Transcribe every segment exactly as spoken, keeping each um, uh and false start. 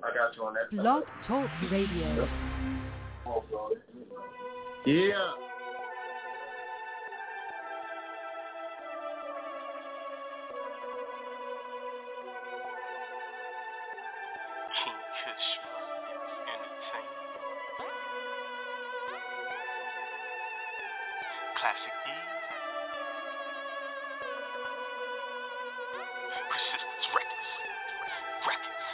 I got you on that. Blog Talk Radio. Yeah. Classic E. Persistence Records. Records.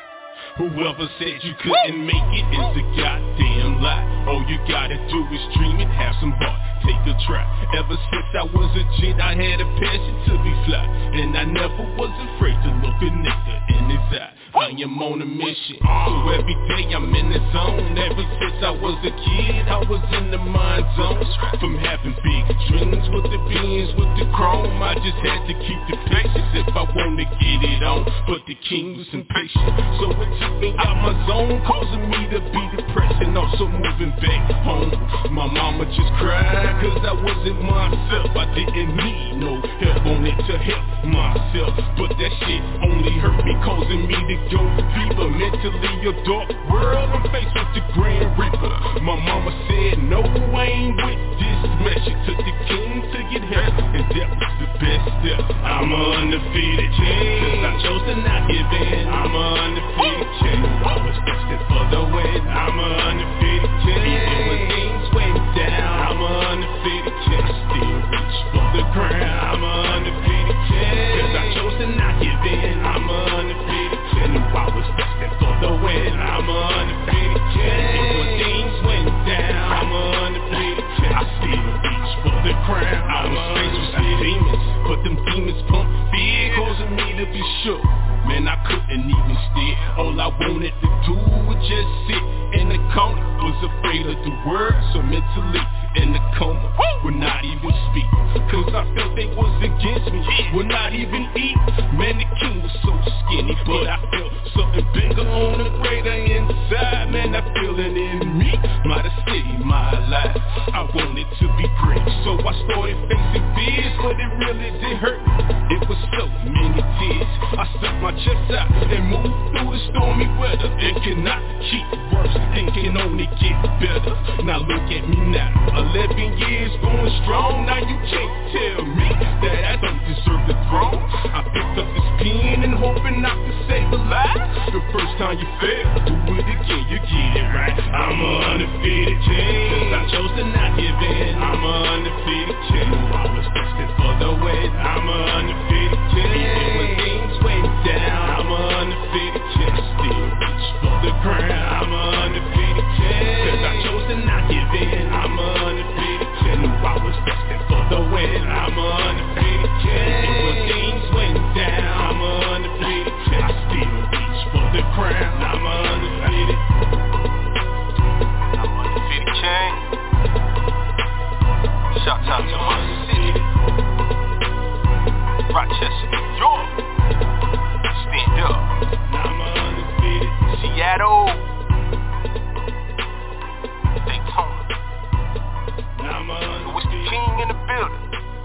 Whoever said you couldn't make it is a goddamn lie. All you gotta do is dream and have some heart. Take a try. Ever since I was a kid, I had a passion to be fly, and I never was afraid to look a nigga in his eye. I am on a mission, so every day I'm in the zone. Ever since I was a kid, I was in the mind zone. From having big dreams with the beans, with the chrome, I just had to keep the patience if I wanted to get it on. But the king was impatient, so it took me out my zone, causing me to be depressed and also moving back home. My mama just cried, cause I wasn't myself. I didn't need no help on it to help myself, but that shit only hurt me, causing me to go fever. Mentally a dark world, I'm faced with the Grand Reaper. My mama said no, I ain't with this mess. She took the king to get help, and that was the best step. I'm a undefeated king, cause I chose to not give in. I'm a undefeated king, I was destined for the win. I'm a undefeated king, even when things went down. I'm a undefeated king, I still reach for the crown. I'm a undefeated king, cause I chose to not give in. I'm a undefeated king, I was destined for the win. I'm a undefeated king, even when things went down. I'm a undefeated king, I still reach for the crown. I was faced with some demons, but them demons pumped fear, causing me to be shook. Man, I couldn't even steer. All I wanted to do was just sit in the corner. Was afraid of the word, so mentally in the coma, would not even speak, cause I felt they was against me. Would not even eat. Man, the king was so skinny, but I felt something bigger on the greater inside. Man, I feel it in me. Might have saved my life. I wanted to be great, so I started facing fears, but it really did hurt me. It was so many tears. I stuck my chest out and moved through the stormy weather. It cannot keep worse, it can only get better. Now look at me now, eleven years going strong. Now you can't tell me that I don't deserve the throne. I picked up this pen and hoping I could save a life. The first time you fail, do it again, you get it right. I'm a undefeated king, cause I chose to not give in. I'm a undefeated king, I was destined for the win. I'm a undefeated king, even when things went down. I'm a undefeated king, I still reach for the crown. I'm a undefeated king, cause I chose to not give in. I'm a undefeated king, I was destined for the win. I'm a undefeated king, even when things went down. I'm a undefeated king, I still reach for the crown. I'm a undefeated. I'm undefeated king. Shout out to my city, Rochester, New York. Stand up. I'm undefeated. Seattle, Daytona. I'm undefeated. It's the king in the building.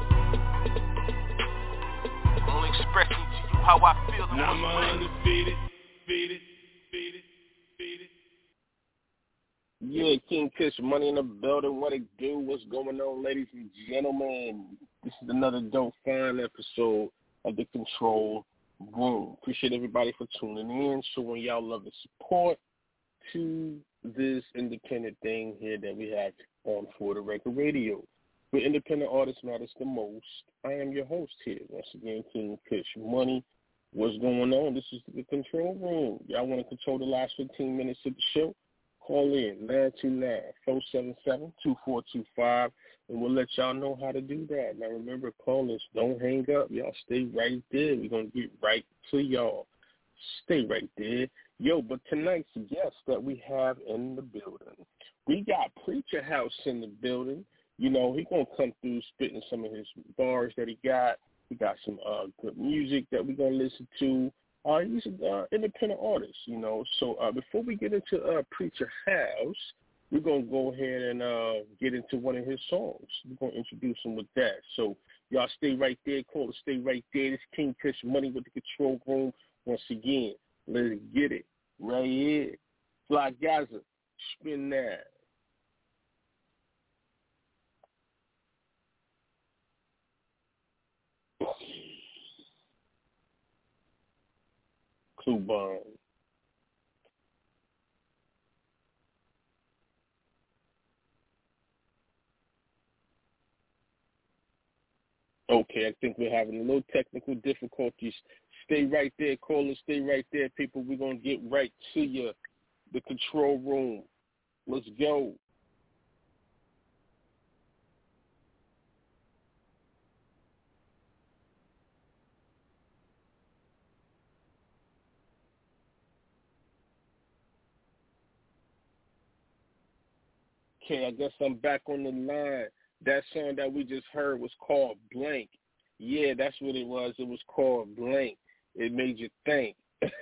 I'm only expressing to you how I feel. I'm undefeated. Defeated. Defeated. Defeated. Yeah, King Kush, money in the building. What it do? What's going on, ladies and gentlemen? This is another dope, fine episode of The Control Room. Appreciate everybody for tuning in, showing y'all love and support to this independent thing here that we have on For The Record Radio. Where independent artists matters the most. I am your host here. Once again, King Kush Money. What's going on? This is The Control Room. Y'all want to control the last fifteen minutes of the show? Call in nine two nine, four seven seven, two four two five, and we'll let y'all know how to do that. Now, remember, callers, don't hang up. Y'all stay right there. We're going to get right to y'all. Stay right there. Yo, but tonight's guest that we have in the building, we got Preacher House in the building. You know, he's going to come through spitting some of his bars that he got. We got some uh, good music that we're going to listen to. Uh, he's an uh, independent artist, you know. So uh, before we get into uh, Preacher House, we're going to go ahead and uh, get into one of his songs. We're going to introduce him with that. So y'all stay right there. Call to stay right there. This King Kush Money with The Control Room. Once again, let's get it. Right here. Fly Gaza. Spin that. Clue bomb. Okay, I think we're having a little technical difficulties. Stay right there, callers. Stay right there, people. We're going to get right to you. The control room. Let's go. Okay, I guess I'm back on the line. That song that we just heard was called Blank. Yeah, that's what it was. It was called Blank. It made you think.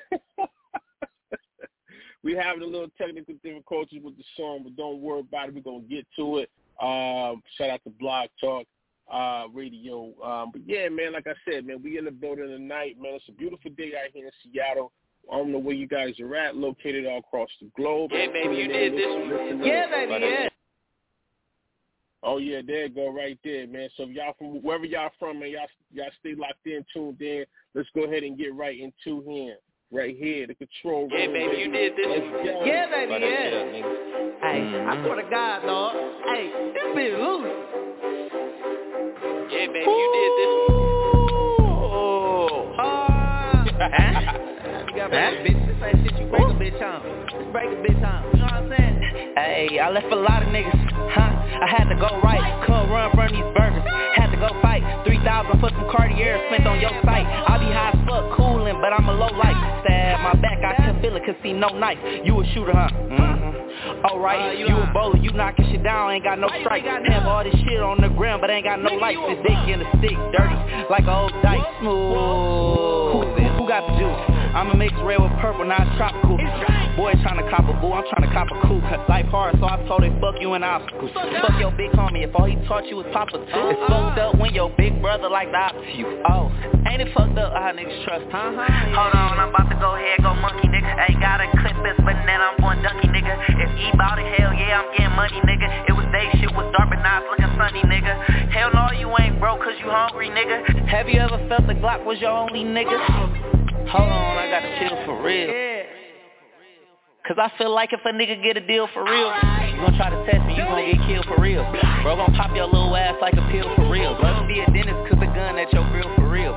We having a little technical difficulties with the song, but don't worry about it. We're going to get to it. Um, shout out to Blog Talk uh, Radio. Um, but, yeah, man, like I said, man, we in the building tonight, man. It's a beautiful day out here in Seattle. I don't know where you guys are at, located all across the globe. Yeah, baby, you did this one. Yeah, baby, yeah. Oh, yeah, there you go right there, man. So if y'all from wherever y'all from, man, y'all, y'all stay locked in, tuned in. Let's go ahead and get right into him. Right here, the control room. Yeah, baby, you did this one. Yeah, baby, yeah. Hey, mm-hmm. I swear to God, dog. Hey, this bitch loose. Yeah, baby, you did this one. Oh. Uh, you got huh? Bitch, this ain't shit you break a bitch on. Just break a bitch on. You know what I'm saying? Hey, I left a lot of niggas, huh? I had to go right, couldn't run from these burgers. Had to go fight, three thousand for some Cartier spent on your site. I be high as fuck, coolin', but I'm a low light. Stab my back, I can feel it, cause see no knife. You a shooter, huh? Mm-hmm. Alright, uh, you, you a bowler, you knocking shit down, ain't got no strikes. Have all this shit on the ground, but ain't got no lights. This dick in the stick, dirty, like a old dice. Smooth. Who's this? Who got the juice? I'm a mixed red with purple, now it's tropical. Boy tryna cop a boo, I'm tryna cop a coupe. Life hard, so I told him fuck you and obstacles. Fuck your big homie, if all he taught you was Papa too. It's fucked up when your big brother like the opposite you. Oh, ain't it fucked up how niggas trust, huh? Hold on, I'm about to go ahead, go monkey, nigga. Ain't got a clip this, but then I'm going dunky, nigga. If E bout it, hell yeah, I'm getting money, nigga. It was day shit was dark, but now it's looking sunny, nigga. Hell no, you ain't broke cause you hungry, nigga. Have you ever felt the Glock was your only nigga? Hold on, I gotta chill for real. Cause I feel like if a nigga get a deal for real, you gon' try to test me, you gon' get killed for real. Bro gon' pop your little ass like a pill for real. Let me be a dentist cause the gun at your grill for real.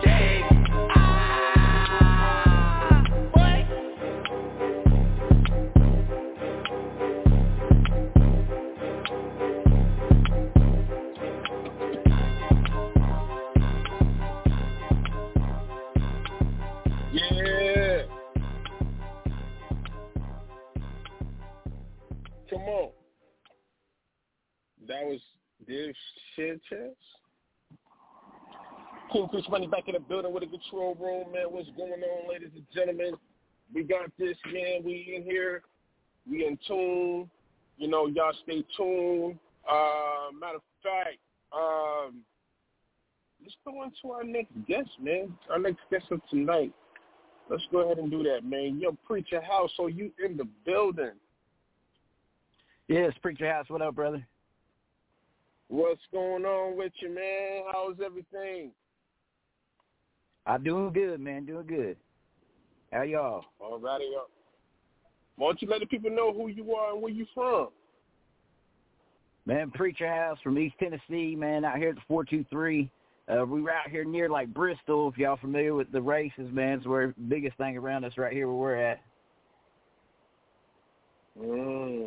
Yeah. Come on. That was Div Sanchez. King Chris Money back in the building with the control room, man. What's going on, ladies and gentlemen? We got this, man. We in here. We in tune. You know, y'all stay tuned. Uh, matter of fact, um, let's go into our next guest, man. Our next guest of tonight. Let's go ahead and do that, man. Yo, Preacher House, so you in the building. Yes, Preacher House. What up, brother? What's going on with you, man? How's everything? I'm doing good, man. Doing good. How y'all? All righty. Why don't you let the people know who you are and where you from? Man, Preacher House from East Tennessee, man, out here at the four two three. Uh, we were out here near, like, Bristol, if y'all familiar with the races, man. It's where the biggest thing around us right here where we're at. Mm.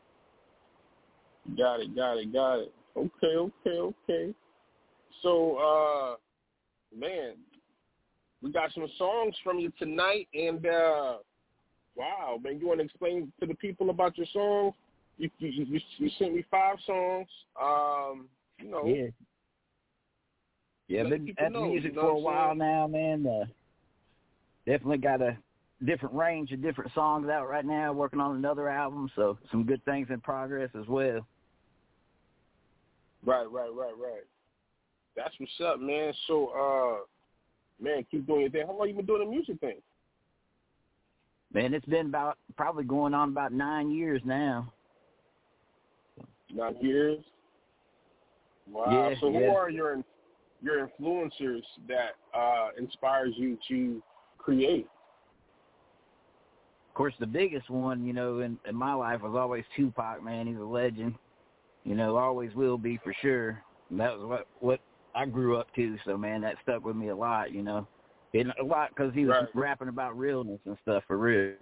Got it, got it, got it. Okay, okay, okay. So, uh, man, we got some songs from you tonight, and, uh, wow, man, you want to explain to the people about your songs? You you, you, you sent me five songs, um, you know. Yeah. Yeah, been at the music for a while now, man. Uh, definitely got a different range of different songs out right now, working on another album, so some good things in progress as well. Right, right, right, right. That's what's up, man. So, uh, man, keep doing your thing. How long you been doing the music thing? Man, it's been about probably going on about nine years now. Nine years? Wow. Yeah, so who yeah. are your your influencers that uh, inspires you to create? Of course, the biggest one, you know, in, in my life was always Tupac, man. He's a legend. You know, always will be for sure. And that was what, what I grew up to, so, man, that stuck with me a lot, you know. And a lot because he was right. rapping about realness and stuff, for real.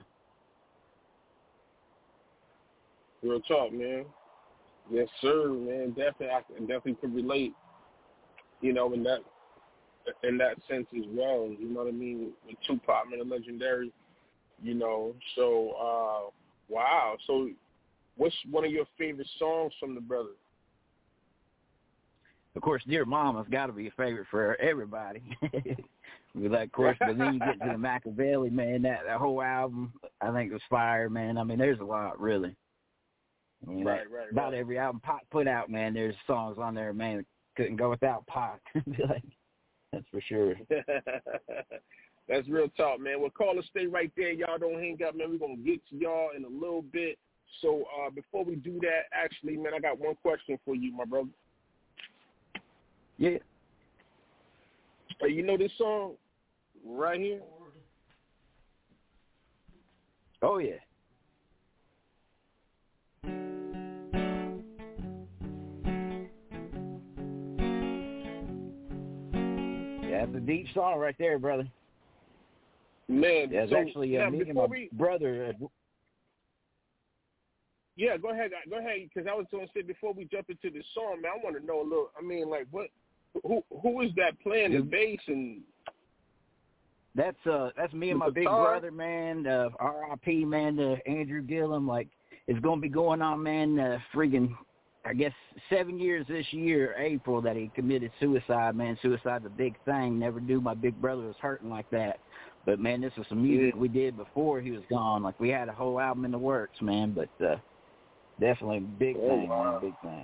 Real talk, man. Yes, sir, man. Definitely, I can definitely can relate, you know, in that in that sense as well. You know what I mean? With Tupac, man, a legendary, you know. So, uh, wow. So, what's one of your favorite songs from the brother? Of course, Dear Mama's got to be a favorite for everybody. Like, of course, but then you get to the Machiavelli, man, that, that whole album, I think it was fire, man. I mean, there's a lot, really. I mean, right, that, right, about right. every album Pac put out, man, there's songs on there, man, that couldn't go without Pac. Like, that's for sure. That's real talk, man. Well, callers, stay right there. Y'all don't hang up, man. We're going to get to y'all in a little bit. So uh, before we do that, actually, man, I got one question for you, my brother. Yeah. Hey, you know this song right here? Oh, yeah. Yeah, that's a deep song right there, brother. Man, yeah, it's so, actually uh, yeah, me and my we, brother. Uh, yeah, go ahead, go ahead, because I was going to say before we jump into this song, man, I want to know a little. I mean, like, what, who, who is that playing the bass and? That's uh, that's me and my big brother, man. Uh, R I P, man, to Andrew Gillum. Like, it's gonna be going on, man. Uh, friggin', I guess seven years this year, April, that he committed suicide, man. Suicide's a big thing. Never knew my big brother was hurting like that. But, man, this was some music we did before he was gone. Like, we had a whole album in the works, man. But uh, definitely a big oh, thing, wow. man, big thing.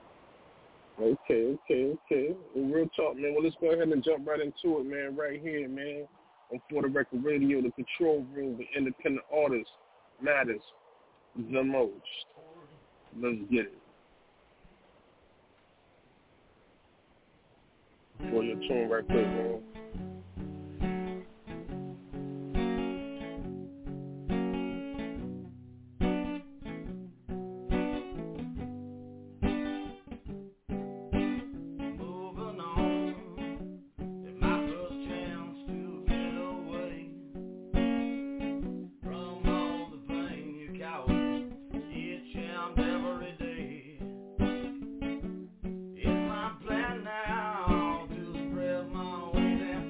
Okay, okay, okay. Well, real talk, man. Well, let's go ahead and jump right into it, man, right here, man. On For the Record Radio, the Control Room, the independent artist matters the most. Let's get it. Pull your tune right quick, man. It's my plan now to spread my wings and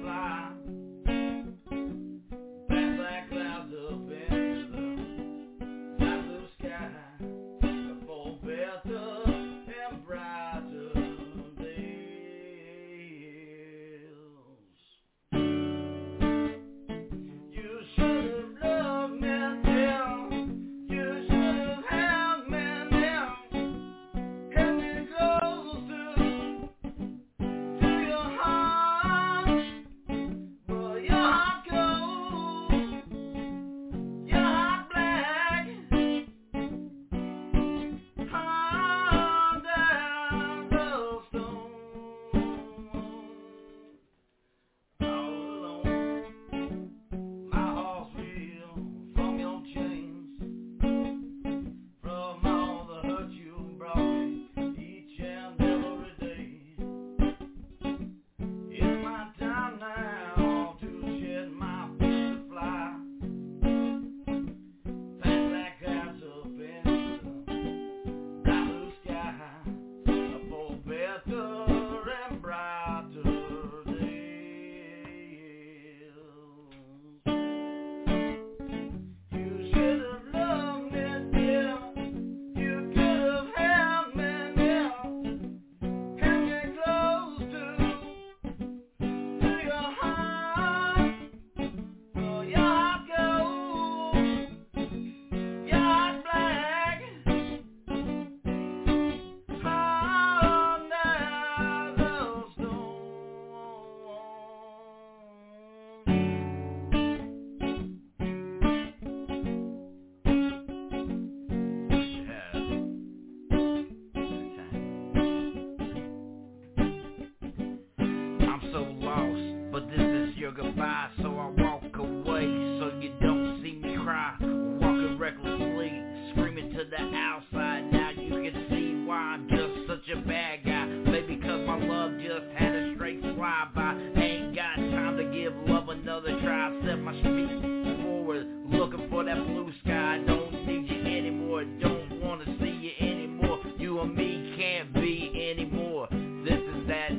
that blue sky. Don't need you anymore, don't wanna see you anymore. You and me can't be anymore. This is that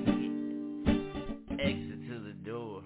exit to the door.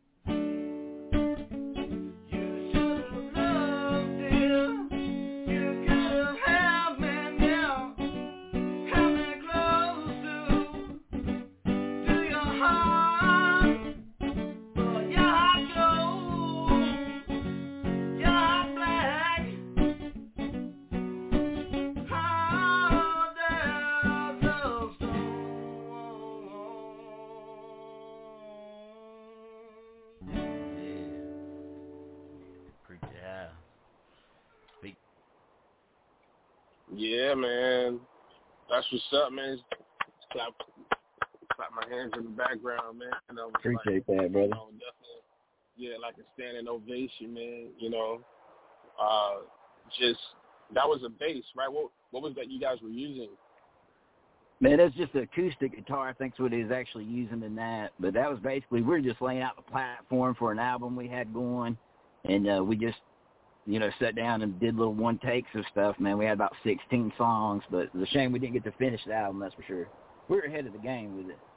Yeah, man. That's what's up, man. Clap, clap my hands in the background, man. And I was Appreciate like, that, brother. You know, definitely, yeah, like a standing ovation, man. You know, uh, just that was a bass, right? What what was that you guys were using? Man, that's just an acoustic guitar. I think that's what he was actually using in that. But that was basically, we were just laying out the platform for an album we had going. And uh, we just, you know, sat down and did little one takes of stuff, man. We had about sixteen songs, but it's a shame we didn't get to finish the album, that's for sure. We were ahead of the game with it.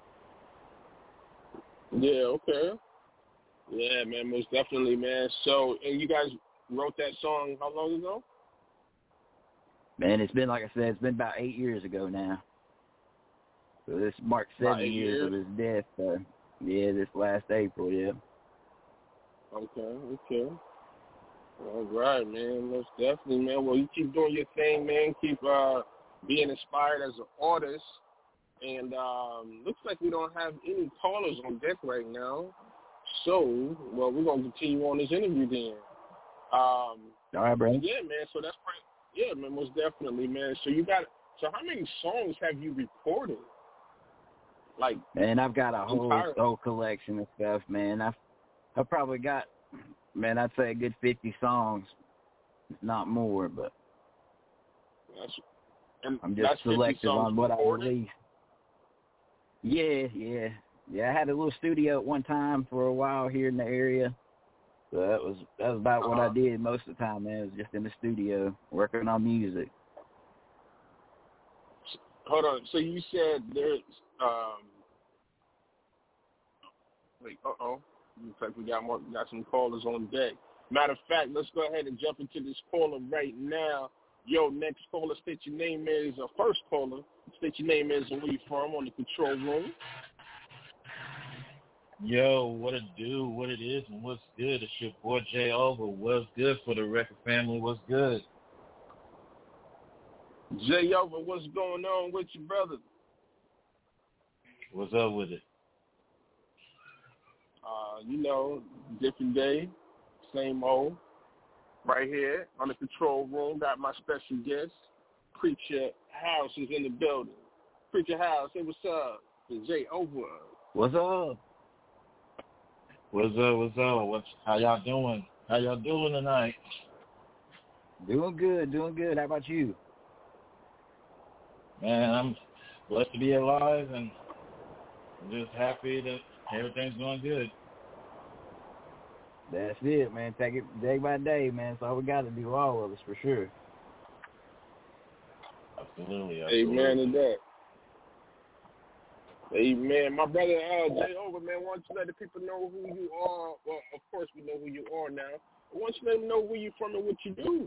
Yeah, okay. Yeah, man, most definitely, man. So, and you guys wrote that song how long ago? Man, it's been, like I said, it's been about eight years ago now. So this marks seven years, years of his death. So, yeah, this last April, yeah. Okay, okay. All right, man. Most definitely, man. Well, you keep doing your thing, man. Keep uh, being inspired as an artist. And um, looks like we don't have any callers on deck right now. So, well, we're going to continue on this interview then. Um, All right, bro. Yeah, man. So that's pretty, yeah, man, most definitely, man. So you got, so how many songs have you recorded? Like, man, I've got a whole, entire- whole collection of stuff, man. I've, I've probably got, man, I'd say a good fifty songs, not more, but that's, and I'm just that's selective on what recorded? I release. Yeah, yeah. Yeah, I had a little studio at one time for a while here in the area. So that was that was about what Uh-huh. I did most of the time, man. It was just in the studio working on music. Hold on. So you said there's, um, wait, uh-oh. Looks like we got more, got some callers on deck. Matter of fact, let's go ahead and jump into this caller right now. Yo, next caller, state your name is, uh, first caller, state your name is and where you from on the control room. Yo, what it do, what it is, and what's good? It's your boy Jay Over. What's good for the record family? What's good? Jay Over, what's going on with you, brother? What's up with it? Uh, you know, different day, same old. Right here on the control room, got my special guest, Preacher House is in the building. Preacher House, hey, what's up? It's Jay Over. What's up? What's up, what's up? What's, how y'all doing? How y'all doing tonight? Doing good, doing good. How about you? Man, I'm blessed to be alive, and I'm just happy that everything's going good. That's it, man. Take it day by day, man. That's all we got to do, all of us, for sure. Absolutely, absolutely. Amen to that. Amen. My brother uh, Jay Over, man, why don't you let the people know who you are? Well, of course we know who you are now. But why don't you let them know where you're from and what you do?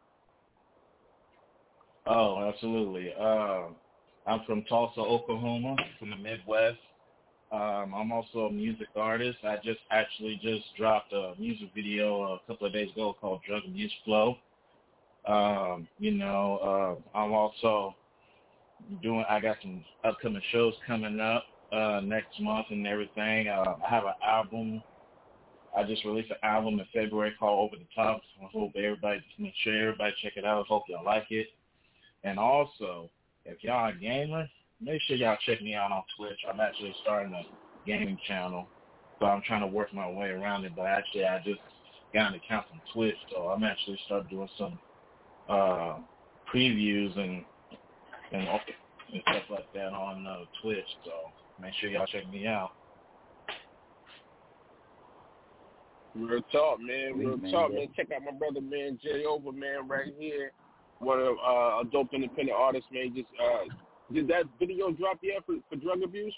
Oh, absolutely. Um, I'm from Tulsa, Oklahoma, from the Midwest. Um, I'm also a music artist. I just actually just dropped a music video a couple of days ago called Drug Abuse Flow. Um, you know, uh, I'm also doing, I got some upcoming shows coming up uh, next month and everything. Uh, I have an album. I just released an album in February called Over the Top. I hope everybody, just make sure everybody check it out. Hope y'all like it. And also, if y'all a gamer, make sure y'all check me out on Twitch. I'm actually starting a gaming channel, so I'm trying to work my way around it. But actually, I just got an account on Twitch, so I'm actually starting doing some uh, previews and and and stuff like that on uh, Twitch. So make sure y'all check me out. Real talk, man. Real Sweet, talk, man. man. Check out my brother, man, Jay Over, man, right here. One of uh, a dope independent artist, man. Just uh, did that video drop yet for, for drug abuse?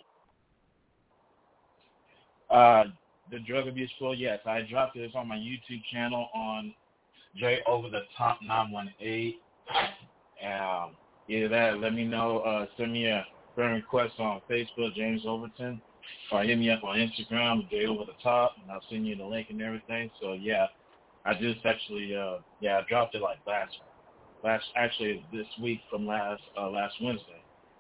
Uh, the drug abuse flow, yes. I dropped it. It's on my YouTube channel on Jay Over the Top nine one eight. Um, either that, let me know. Uh, send me a friend request on Facebook, James Overton, or hit me up on Instagram, Jay Over the Top, and I'll send you the link and everything. So yeah, I just actually, uh, yeah, I dropped it like last, last actually this week from last uh, last Wednesday.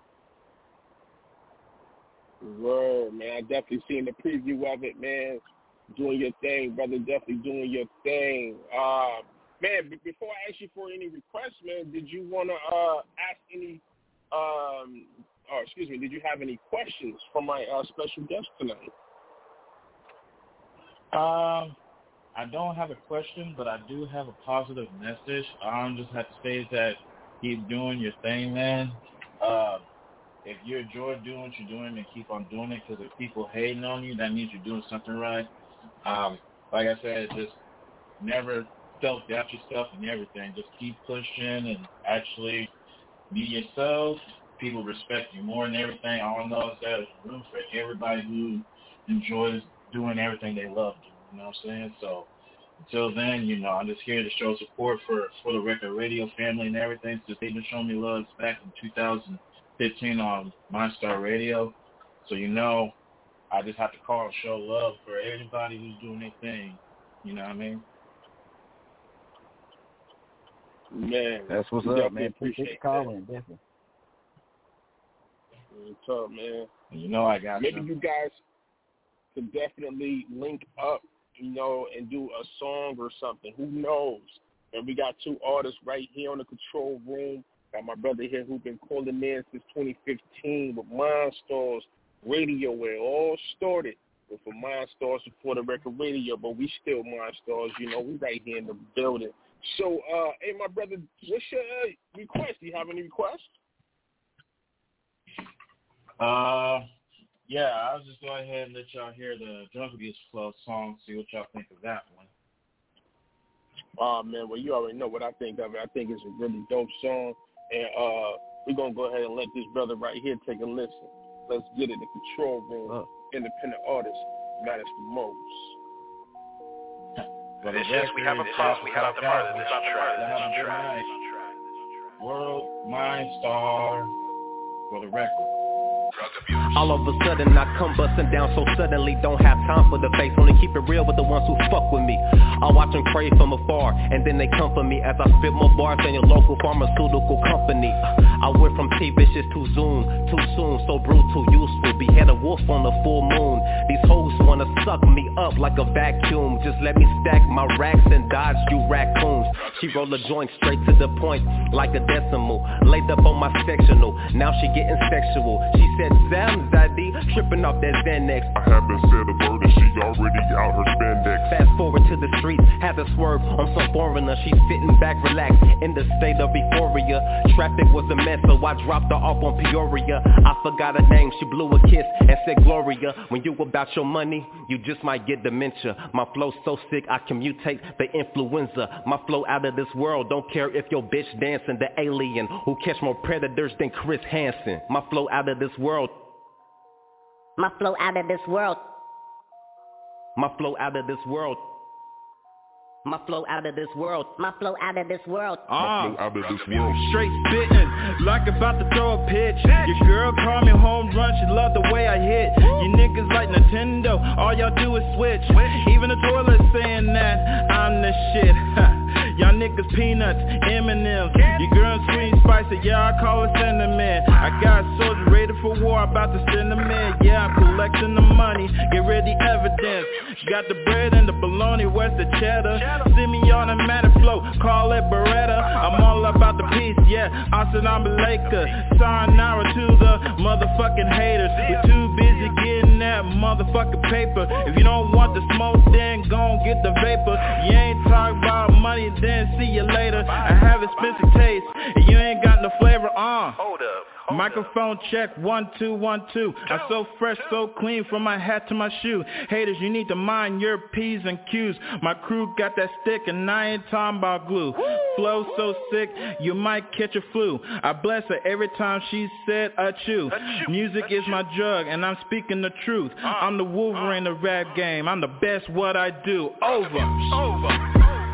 Word, man. I definitely seen the preview of it, man. Doing your thing, brother. Definitely doing your thing. Uh, man, b- before I ask you for any requests, man, did you want to uh, ask any, um, or excuse me, did you have any questions for my uh, special guest tonight? Um, I don't have a question, but I do have a positive message. I just have to say that keep doing your thing, man. Uh, If you enjoy doing what you're doing, then keep on doing it, because if people hating on you, that means you're doing something right. Um, like I said, just never self-doubt yourself and everything. Just keep pushing and actually be yourself. People respect you more and everything. All I know is that there's room for everybody who enjoys doing everything they love doing. You know what I'm saying? So until then, you know, I'm just here to show support for, for the Record Radio family and everything, since they've been showing me love back in two thousand fifteen on MyStar Radio. So, you know, I just have to call and show love for everybody who's doing their thing. You know what I mean? Man, that's what's up, man. Appreciate you calling, definitely. What's up, man? You know I got Maybe you. you guys could definitely link up, you know, and do a song or something. Who knows? And we got two artists right here on the control room. Got my brother here who's been calling in since twenty fifteen with Mindstarz Radio, where it all started with a Mindstarz before the Record Radio, but we still Mindstarz, you know, we right here in the building. So, uh, hey, my brother, what's your uh, request? Do you have any requests? Uh, yeah, I'll just go ahead and let y'all hear the Drug Abuse Flow song, see what y'all think of that one. Oh, man, well, you already know what I think of it. I think it's a really dope song. And uh, we're going to go ahead and let this brother right here take a listen. Let's get it. The control room, oh. Independent artist, matters the most. But it's just, we have a pause. We have the murder. This on track. This on track. World Mindstar for the record. All of a sudden I come busting down so suddenly, don't have time for the face, only keep it real with the ones who fuck with me. I watch them crave from afar, and then they come for me as I spit more bars than your local pharmaceutical company. I went from T-Vicious to Zoom, too soon, so brutal, useful, behead a wolf on the full moon. These hoes wanna suck me up like a vacuum, just let me stack my racks and dodge you raccoons. She roll a joint straight to the point, like a decimal, laid up on my sectional, now she getting sexual. She said, Sam Zaddy, tripping off that Xanax. I haven't said a word and she already out her spandex. Fast forward to the streets, had to swerve on some foreigner. She's sitting back relaxed in the state of euphoria. Traffic was a mess, so I dropped her off on Peoria. I forgot her name, she blew a kiss and said Gloria. When you about your money, you just might get dementia. My flow's so sick, I can mutate the influenza. My flow out of this world, don't care if your bitch dancing. The alien who catch more predators than Chris Hansen. My flow out of this world. My flow out of this world. My flow out of this world. My flow out of this world. My flow out of this world. My flow out of this world. Straight spittin', like about to throw a pitch. Your girl call me home run, she love the way I hit. You niggas like Nintendo, all y'all do is switch. Even the toilet saying that I'm the shit. Y'all niggas peanuts, M and M's. Your girl sweet spicy, yeah, I call it cinnamon. I got soldiers ready for war, about to send them in. Yeah, I'm collecting the money, get ready evidence. Got the bread and the bologna, where's the cheddar? Send me on a matter flow, call it Beretta. I'm all about the peace, yeah, Assalamu alaikum. Sayonara to the motherfucking haters. We're too busy getting that motherfucking paper. If you don't want the smoke, then gon' get the vapor. You ain't talking about money, then see you later. I have expensive taste, and you ain't got no flavor on. Hold up. Hold Microphone check, one, two, one, two. I'm so fresh, so clean from my hat to my shoe. Haters, you need to mind your P's and Q's. My crew got that stick and I ain't talking about glue. Flow so sick, you might catch a flu. I bless her every time she said a chew. Music is my drug and I'm speaking the truth. I'm the Wolverine of rap game. I'm the best what I do. Over. Over.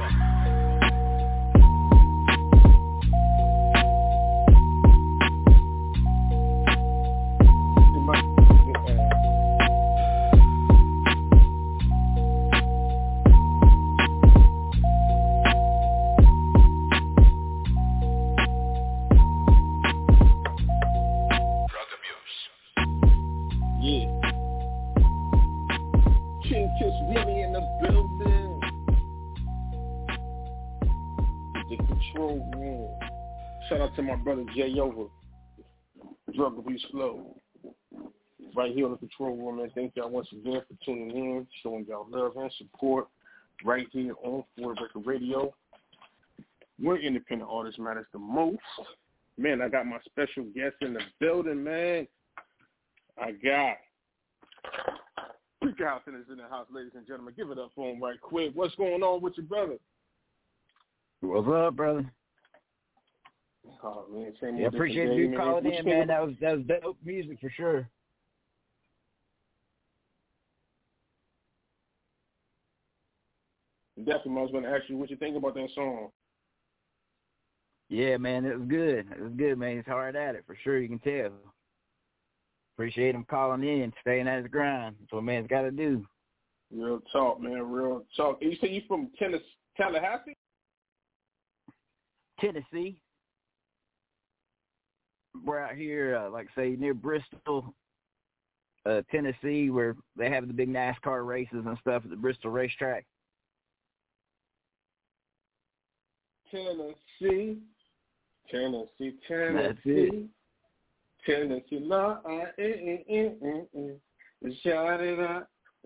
To my brother Jay Over, Drug Abuse Flow, right here on the Control Room, man. Thank y'all once again for tuning in, showing y'all love and support right here on Ford Record Radio. Where independent artists matters the most. Man, I got my special guest in the building, man. I got Freak Housen is in the house, ladies and gentlemen. Give it up for him right quick. What's going on with your brother? What's up, brother? Oh, man, same yeah, appreciate you calling in, man. That was that was dope music for sure. Definitely, I was going to ask you what you think about that song. Yeah, man, it was good. It was good, man. He's hard at it for sure. You can tell. Appreciate him calling in, staying at his grind. That's what man's got to do. Real talk, man. Real talk. You say you from Tennessee, Tallahassee? Tennessee. We're out here, uh, like say, near Bristol, uh, Tennessee, where they have the big NASCAR races and stuff at the Bristol racetrack. Tennessee, Tennessee, Tennessee, Tennessee, la, shout it out,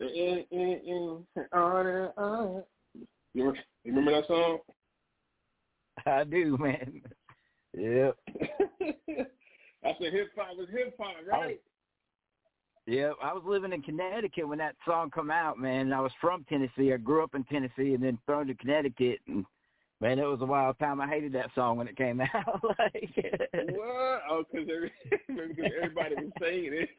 you remember that song? I do, man. Yep. I said hip hop was hip hop, right? Yeah, I was living in Connecticut when that song come out, man. I was from Tennessee. I grew up in Tennessee and then thrown to Connecticut, and man, it was a wild time. I hated that song when it came out. Like, what? Oh, because everybody was singing it.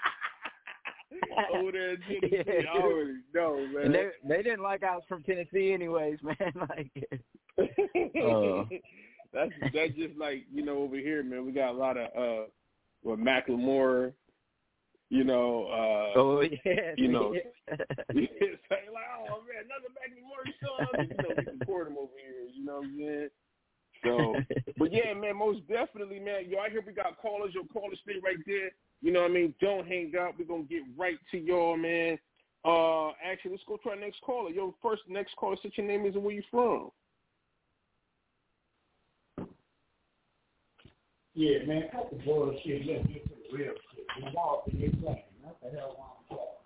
Over there in Tennessee, yeah, I already know, man. And they they didn't like I was from Tennessee, anyways, man. Like, uh, that's that's just like, you know, over here, man. We got a lot of uh, well, Macklemore. You know, uh, oh yeah, you know, yeah. It's like, oh man, another Macklemore song. You know, we support him over here. You know what I'm saying? So, but yeah, man, most definitely, man. Yo, I hear we got callers. Your callers stay right there. You know what I mean? Don't hang up. We're gonna get right to y'all, man. Uh, actually, let's go to our next caller. Yo, first next caller, say your name is and where you from. Yeah, man, cut the bullshit. Let's get to the real shit. Involved in your plan. What the hell I'm talking?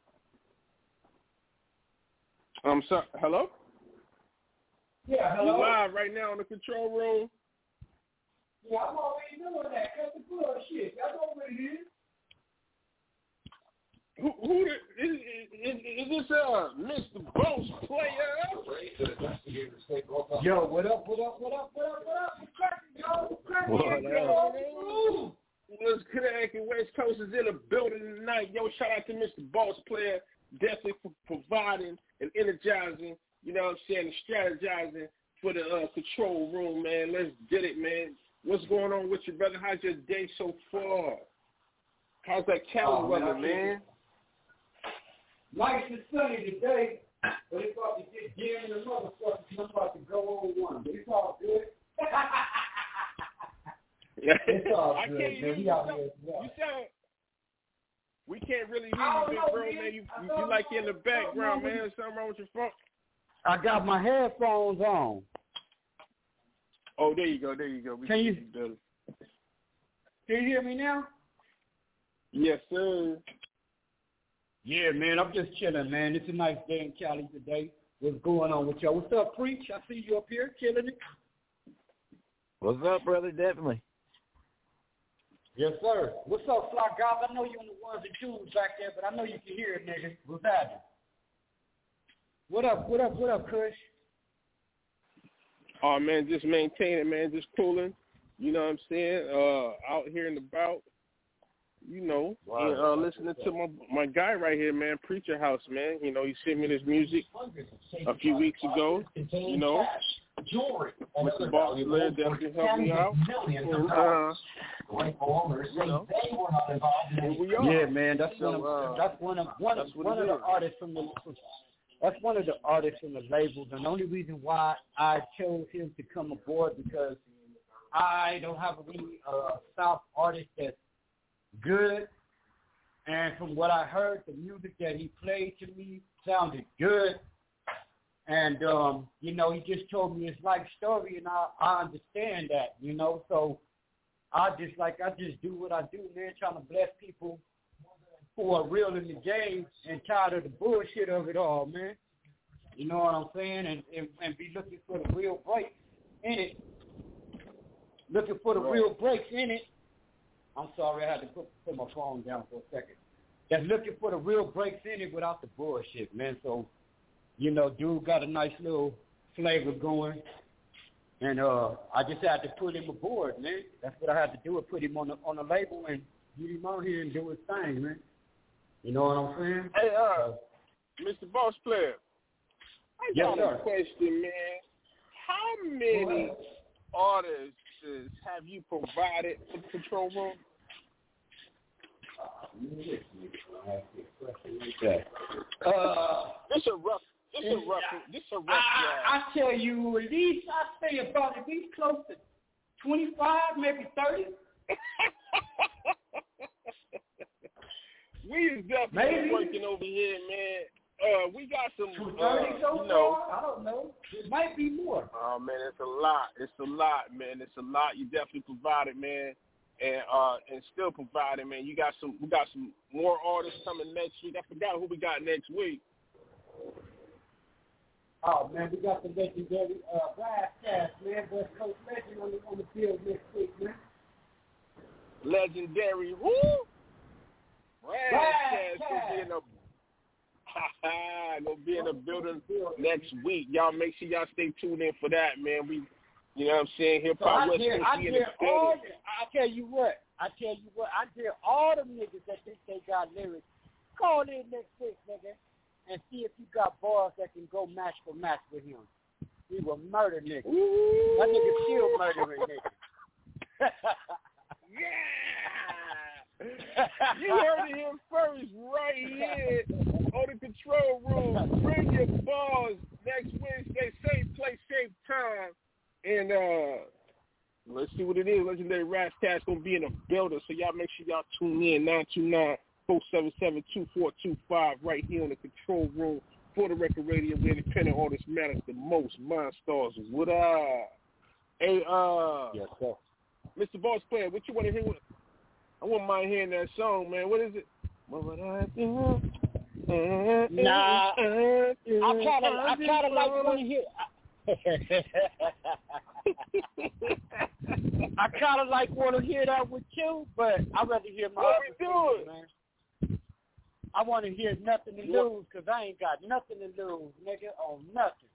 I'm sorry. Hello? Yeah, hello. You're live right now in the control room. Yeah, I'm already doing that. Cut the bullshit. That's over here. Who, who the, is, is, is this uh Mister Boss Player? Yo, what up, what up, what up, what up, what up? What's cracking, yo? What's cracking, yo? What's cracking? West Coast is in the building tonight. Yo, shout out to Mister Boss Player, definitely for providing and energizing, you know what I'm saying, and strategizing for the uh, control room, man. Let's get it, man. What's going on with you, brother? How's your day so far? How's that Cali oh, weather, man? man? Nice and sunny today, but it's about to get dim in the motherfucker. I'm about to go over one, but it's all good. It's all I good, can't man. You, We out sound, here well. you sound, we can't really hear you, big bro, man. You, you, you like you in the background, man. Is something wrong with your phone? I got my headphones on. Oh, there you go, there you go. We can you, you can you hear me now? Yes, sir. Yeah, man, I'm just chilling, man. It's a nice day in Cali today. What's going on with y'all? What's up, Preach? I see you up here killing it. What's up, brother? Definitely. Yes, sir. What's up, Fly Gob? I know you on the ones and twos back there, but I know you can hear it, nigga. What's happening? What up, what up, what up, Kush? Oh, man, just maintaining, man, just cooling. You know what I'm saying? Uh, out here and about, you know, wow. and, uh, listening to my my guy right here, man, Preacher House, man. You know, he sent me this music a few weeks ago, you know. Jewelry. Mister Boss Blair definitely helped me out. And, uh, you know, here we are. Yeah, man, that's so, one of uh, that's one of one of one of the artists from the that's one of the artists from the labels, and the only reason why I chose him to come aboard because I don't have a really uh, South artist that's good, and from what I heard, the music that he played to me sounded good. And, um, you know, he just told me his life story, and I, I understand that, you know. So I just, like, I just do what I do, man, trying to bless people who are real in the game and tired of the bullshit of it all, man. You know what I'm saying? And, and, and be looking for the real break in it. Looking for the real breaks in it. I'm sorry, I had to put, put my phone down for a second. That's looking for the real breaks in it without the bullshit, man. So, you know, dude got a nice little flavor going, and uh, I just had to put him aboard, man. That's what I had to do, is put him on the on the label and get him out here and do his thing, man. You know what I'm saying? Hey, uh, Mister Boss Player, I yes, got sir. a question, man. How many artists have you provided for the Control Room? Uh, this a rough. This a rough. This a rough. I, I tell you, at least I say about at least close to twenty-five, maybe thirty. We is definitely maybe. working over here, man. Uh, we got some. thirty Uh, so you know, far? I don't know. It might be more. Oh man, it's a lot. It's a lot, man. It's a lot. You definitely provided, man. And uh and still providing, man. You got some we got some more artists coming next week. I forgot who we got next week. Oh man, we got the legendary uh Brass Cast, man, West Coast Legend on the on the field next week, man. Legendary who? Brass Cast gonna be in the gonna be in the building next week. Y'all make sure y'all stay tuned in for that, man. We You know what I'm saying? Hip Hop so West Coast. I in dare the all. I tell you what. I tell you what. I dare all the niggas that think they got lyrics. Call in next week, nigga, and see if you got bars that can go match for match with him. He will murder niggas. That nigga still murdering niggas. Yeah. You heard it here first, right here on the Control Room. Bring your bars next Wednesday, same place, same time. And uh, let's see what it is. Legendary Razzcast going to be in the building, so y'all make sure y'all tune in. nine two nine, four seven seven, two four two five right here on the Control Room for the Record Radio, where independent artists matters the most. Mind Stars, what up? Hey, uh, yes, sir. Mister Boss Player, what you want to hear? With? I wouldn't mind hearing that song, man. What is it? What would I do? Nah, I kind of, I kind of like want to hear. I kind of like want to hear that with you, but I'd rather hear my. What we doing, man? I want to hear Nothing to Lose, because I ain't got nothing to lose, nigga, on nothing.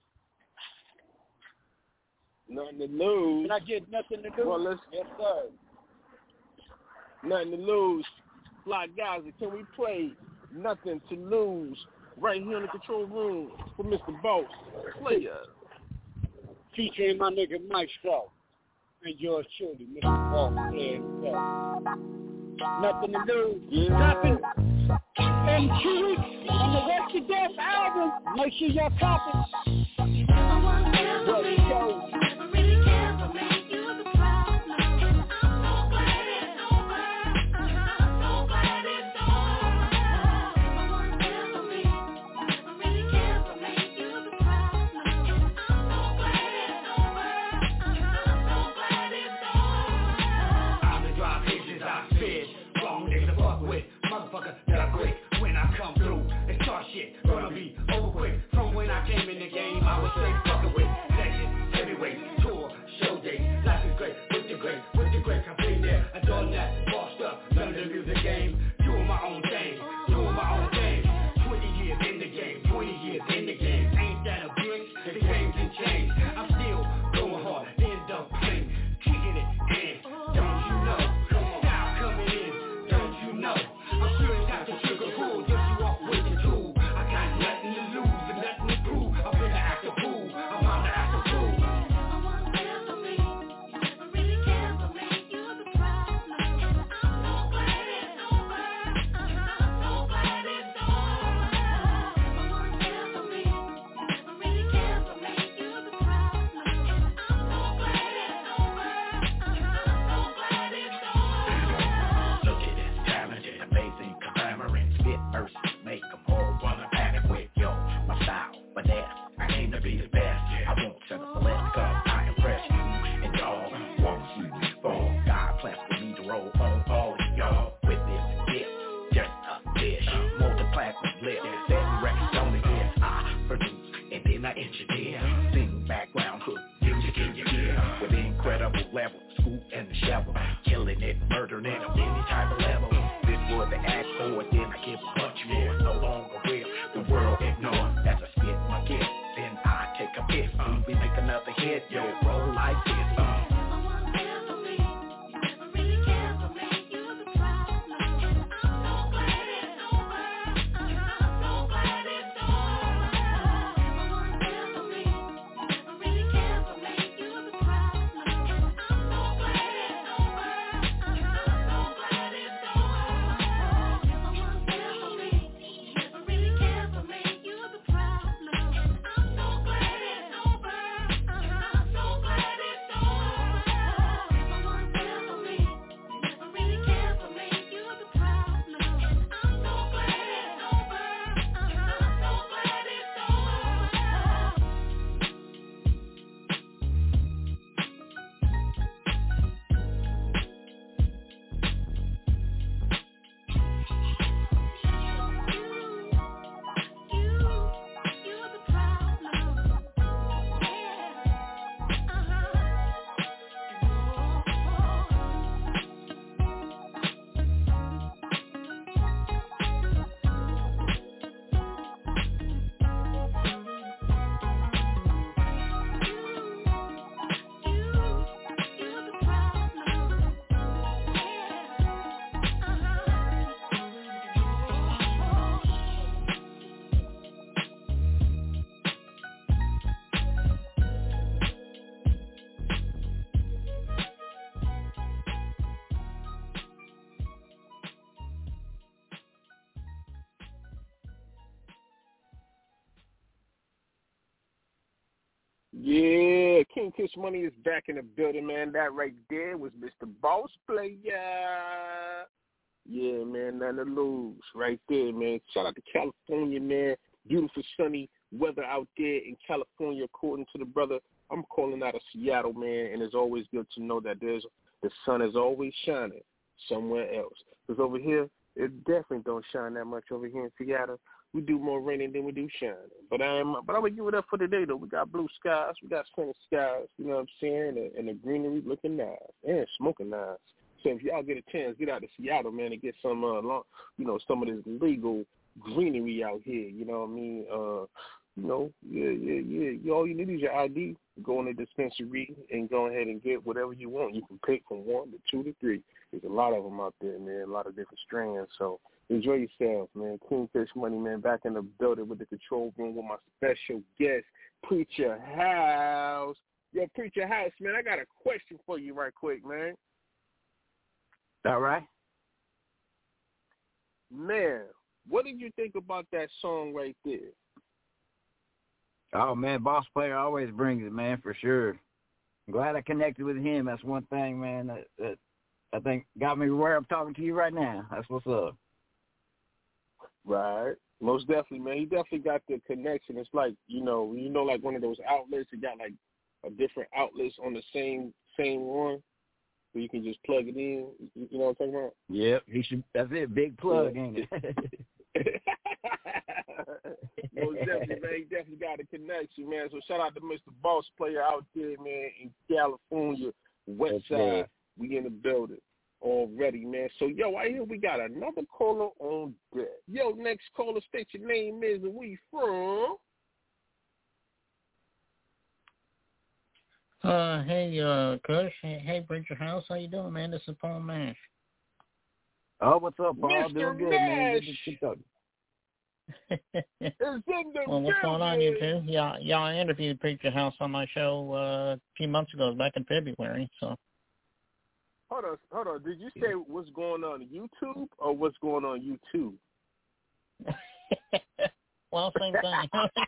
Nothing to lose. Can I get Nothing to Lose? Well, let's, yes, sir. Nothing to lose. Fly guys, can we play Nothing to Lose right here in the Control Room for Mister Boss Player? Featuring my nigga Maestro and yours truly, Mister Boss Player himself. Nothing to Lose. Yeah. Nothing. And two weeks on the Rest of Death album. Make sure y'all copy. Well, show. Motherfucker that I quit when I come through. They start shit, gonna be over quick. From when I came in the game, I was straight fucking with legends, heavyweight, level, scoop and the shovel, killing it, murdering it on any type of level. This was the act for, then I give a bunch more. No longer will the world ignore. As I spit my gift, then I take a piss. Uh, we make another hit, yo, roll like this. Uh. Yeah, King Kush Money is back in the building, man. That right there was Mister Boss Player. Yeah, man, nothing to lose right there, man. Shout out to California, man. Beautiful sunny weather out there in California, according to the brother. I'm calling out of Seattle, man, and it's always good to know that there's the sun is always shining somewhere else. Because over here, it definitely don't shine that much over here in Seattle. We do more raining than we do shining. But I'm but I'm gonna give it up for today though. We got blue skies, we got sunny skies, you know what I'm saying, and, and the greenery looking nice and smoking nice. So if y'all get a chance, get out to Seattle, man, and get some uh long, you know, some of this legal greenery out here, you know what I mean? Uh you know, yeah, yeah, yeah. You, all you need is your I D. Go in the dispensary and go ahead and get whatever you want. You can pick from one to two to three. There's a lot of them out there, man, a lot of different strands. So enjoy yourself, man. King Kush Money, man, back in the building with the control room with my special guest, Preacher House. Yo, Preacher House, man, I got a question for you right quick, man. All right. Man, what did you think about that song right there? Oh, man, Boss Player always brings it, man, for sure. I'm glad I connected with him. That's one thing, man, that, that I think got me where I'm talking to you right now. That's what's up. Right. Most definitely, man. He definitely got the connection. It's like, you know, you know, like one of those outlets. You got, like, a different outlets on the same same one where you can just plug it in. You know what I'm talking about? Yep. He should. That's it. Big plug, yeah. Ain't it? Most definitely, man. He definitely got a connection, man. So shout out to Mister Boss Player out there, man, in California, West Side. We in the building already, man. So, yo, I hear we got another caller on deck. Yo, next caller, state your name is and where you from. Uh, hey, uh, Kush. Hey, hey, Preacher House. How you doing, man? This is Paul Nash. Oh, what's up, Paul? Mister Doing good, Nash. man. Well, what's going on, you two? Yeah, yeah, I interviewed Preacher House on my show uh, a few months ago, back in February. So. Hold on, hold on. Did you say what's going on YouTube or what's going on YouTube? Well, same thing.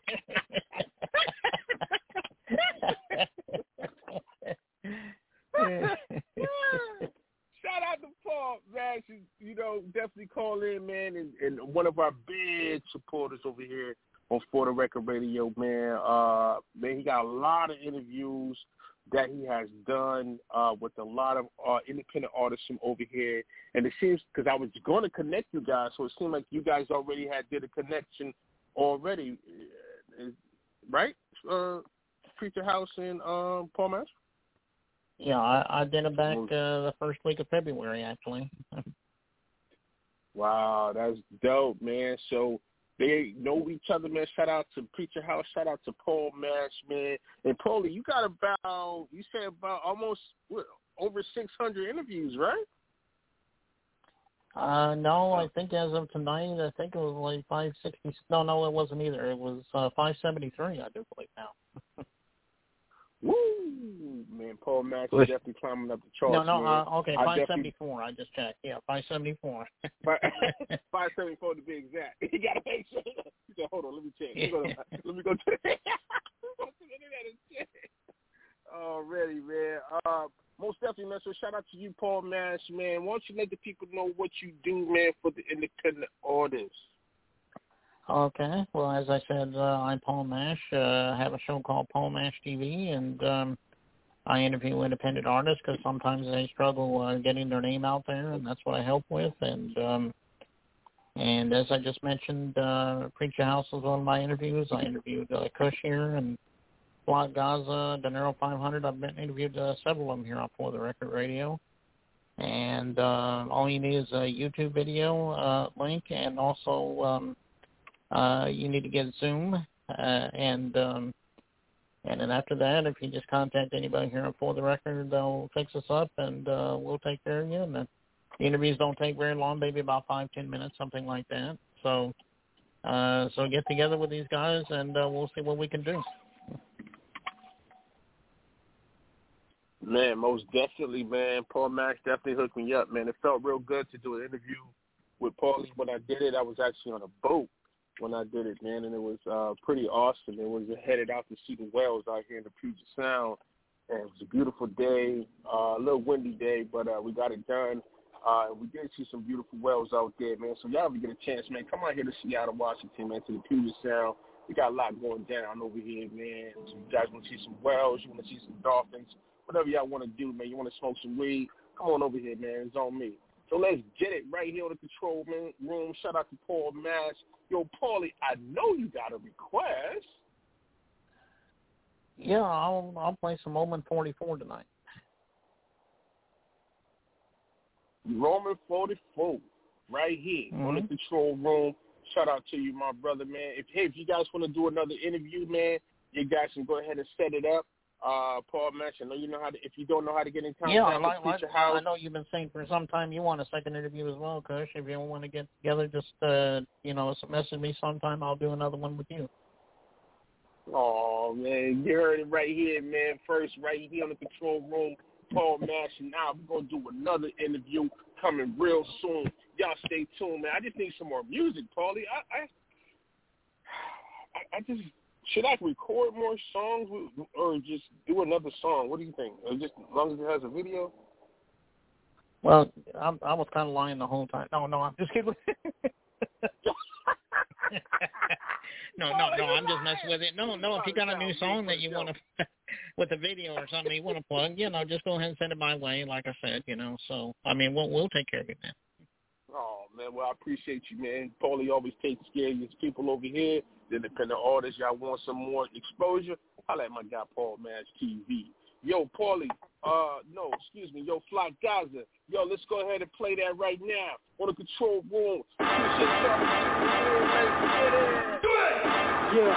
Shout out to Paul, man. You, you know, definitely call in, man, and, and one of our big supporters over here on For the Record Radio, man. Uh, man, he got a lot of interviews that he has done uh, with a lot of uh, independent artists from over here. And it seems, because I was going to connect you guys, so it seemed like you guys already had did a connection already, right? Uh, Preacher House and um, Paul Nash? Yeah, I, I did it back uh, the first week of February, actually. Wow, that's dope, man. So they know each other, man. Shout out to Preacher House. Shout out to Paul Mash, man. And Paulie, you got about, you said about almost what, over six hundred interviews, right? Uh, no, I think as of tonight, I think it was like five sixty. No, no, it wasn't either. It was uh, five seventy-three, I do believe now. Woo! Man, Paul Max is definitely climbing up the charts. No, no, man. uh, okay, I five seventy-four. I just checked. Yeah, five seventy-four. five seventy-four to be exact. You got to make sure. He said, hold on, let me check. Let me go to, let me go to the, let me go to the internet and check. Already, man. Uh, most definitely, man. So shout out to you, Paul Mash, man. Why don't you let the people know what you do, man, for the independent artists? Okay. Well, as I said, uh, I'm Paul Mash. Uh, I have a show called Paul Mash T V, and um, I interview independent artists because sometimes they struggle uh, getting their name out there, and that's what I help with. And um, and as I just mentioned, uh, Preacher House was one of my interviews. I interviewed uh, Kush here and Flock Gaza, De Niro five hundred. I've been interviewed uh, several of them here on For the Record Radio. And uh, all you need is a YouTube video uh, link, and also um, uh, you need to get Zoom. Uh, and um, and then after that, if you just contact anybody here on For the Record, they'll fix us up, and uh, we'll take care of you. And the, the interviews don't take very long, maybe about five, ten minutes, something like that. So, uh, so get together with these guys, and uh, we'll see what we can do. Man, most definitely, man. Paul Max definitely hooked me up, man. It felt real good to do an interview with Paulie. When I did it, I was actually on a boat when I did it, man, and it was uh, pretty awesome. It was headed out to see the whales out here in the Puget Sound, and it was a beautiful day, uh, a little windy day, but uh, we got it done. Uh, we did see some beautiful whales out there, man. So y'all ever get a chance, man, come out here to Seattle, Washington, man, to the Puget Sound. We got a lot going down over here, man. So you guys want to see some whales, you want to see some dolphins, whatever y'all want to do, man. You want to smoke some weed, come on over here, man. It's on me. So let's get it right here on the control room. Shout out to Paul Mash. Yo, Paulie, I know you got a request. Yeah, I'll I'll play some Moment forty-four tonight. Roman forty-four, right here mm-hmm. on the control room. Shout out to you, my brother, man. If hey, if you guys want to do another interview, man, you guys can go ahead and set it up. Uh, Paul Mash, I know you know how to. If you don't know how to get in contact yeah, with like, Preacher like, House, I know you've been saying for some time you want a second interview as well, Kush. If you want to get together, just uh, you know, message me sometime. I'll do another one with you. Oh man, you heard it right here, man. First, right here on the control room, Paul Mash, and now we're gonna do another interview coming real soon. Y'all stay tuned, man. I just need some more music, Paulie. I, I, I just. Should I record more songs or just do another song? What do you think? Or just as long as it has a video? Well, I'm, I was kind of lying the whole time. No, no, I'm just kidding. no, no, no, I'm just messing with it. No, no, if you got a new song that you want to, with a video or something you want to plug, you know, just go ahead and send it my way, like I said, you know. So, I mean, we'll, we'll take care of it, man. Oh, man, well, I appreciate you, man. Paulie always takes care of his people over here. The independent artists, y'all want some more exposure? I like my guy Paul Mash T V. Yo, Paulie, uh, no, excuse me, yo, Flock Gaza. Yo, let's go ahead and play that right now on the control room. Appreciate y'all. Do it! Yeah.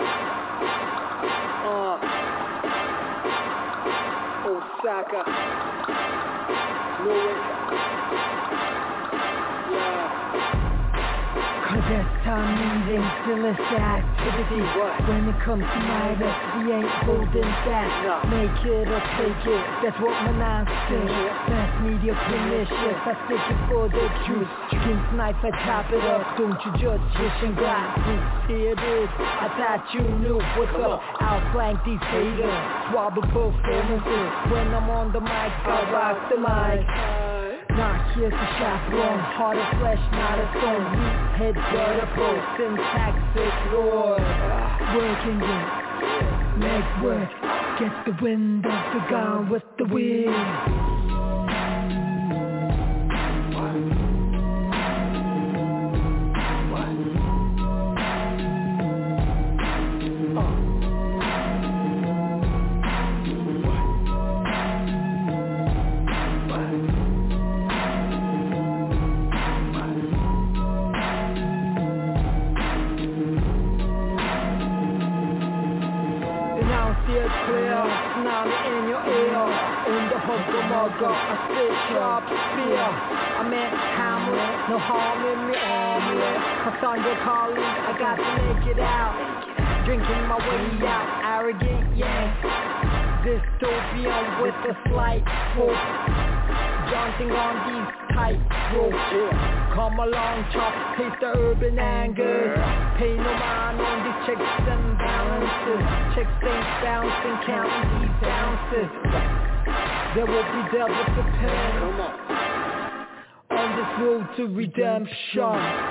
Uh, Osaka. Norway. Clandestine meetings, illicit activity. When it comes to matters, we ain't holding back. Make it or take it, that's what my nine says. Mass media pernicious, I stick it for the truth. Chicken snipe, I top it up, don't you judge fish and glass. Here it is, I thought you knew what's up. Outflank these haters, swabble performances. When I'm on the mic, I rock the mic. Not here to chaperone, heart of flesh, not a stone. Head vertical, syntactic lord. Working it, make work. Get the wind off the gun with the wind. Gomorrah, I spit sharp spear. I meant hammer, no harm in me armlet. Cassandra calling, I got to make it out. Drinking my way out, arrogant, yeah. Dystopian with a slight hope. Dancing on these tight ropes, yeah. Come along, chop, taste the urban anger. Pay no mind on these checks and balances. Checks ain't bouncing, counting these ounces. There will be devils to pay on this road to redemption.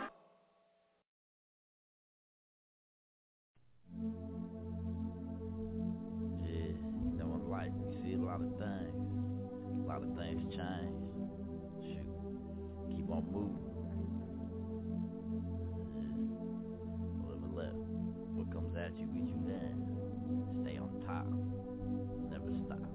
You get you down. Stay on top. Never stop.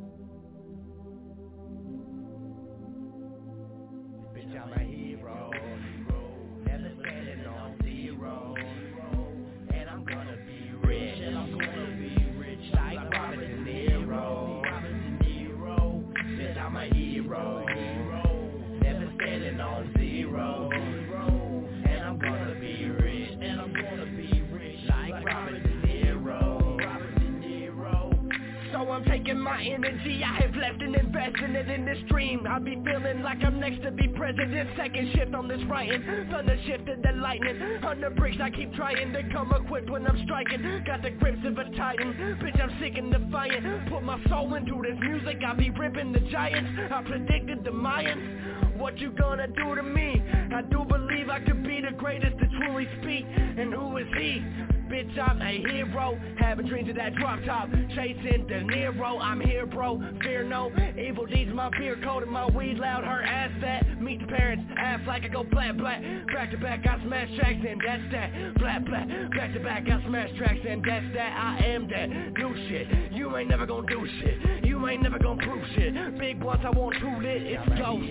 Bitch, I'm a hero. Never standing on zero. And I'm gonna be rich. And I'm gonna be rich like Robert De Niro. Robert De Niro. Bitch, I'm a hero. Never standing on zero. And I'm gonna be rich. And I'm gonna be rich like Robert De Niro. Robert De Niro. So I'm taking my energy I have left and investing it in this dream. I be feeling like I'm next to be president. Second shift on this writing. Thunder shifted the lightning. On the bricks I keep trying to come equipped when I'm striking. Got the grips of a titan. Bitch, I'm sick and defiant. Put my soul into this music. I be ripping the giants. I predicted the Mayans. What you gonna do to me? I do believe I could be the greatest to truly speak. And who is he? Bitch, I'm a hero. Having dreams of that drop top. Chasing De Niro. I'm here, bro. Fear no evil deeds. My beer cold and my weed loud. Her ass fat. Meet the parents. Ass like I go black, black. Back to back, I smash tracks and that's that. Black, black. Back to back, I smash tracks and that's that. I am that. New shit. You ain't never gonna do shit. You ain't never gonna prove shit. Big ones I want too lit. It's ghost.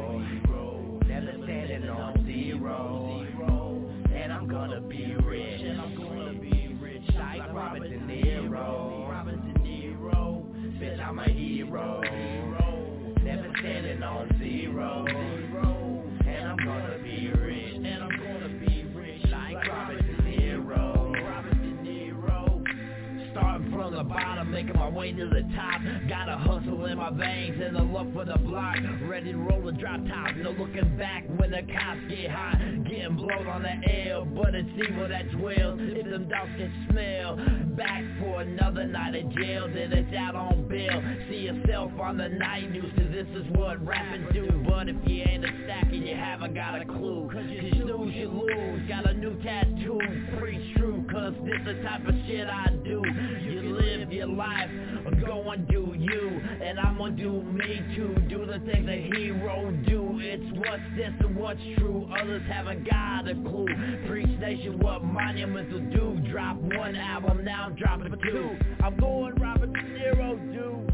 Never standing on zero. And I'm gonna be rich. And I'm gonna be rich like Robert De Niro. Robert De Niro. Bitch, I'm a hero. Never standing on zero. And I'm gonna be rich. And I'm gonna be rich like Robert De Niro. Robert De Niro. Starting from the bottom, making my way to the top. Got a hustle in my veins and a love for the block. Ready to roll the drop top, no looking back when the cops get hot. Getting blown on the L, but it's evil that dwells. If them dogs can smell, back for another night in jail, then it's out on bail. See yourself on the night news, cause this is what rapping do. But if you ain't a stacker, you haven't got a clue. Cause you snooze, you lose. Got a new tattoo, preach true, cause this the type of shit I do. You live your life, go and do you, and I'm gonna do me too. Do the things a hero do. It's what's this and what's true. Others haven't got a clue. Preach nation what monuments will do. Drop one album, now I'm dropping two. I'm going Robert De Niro, dude.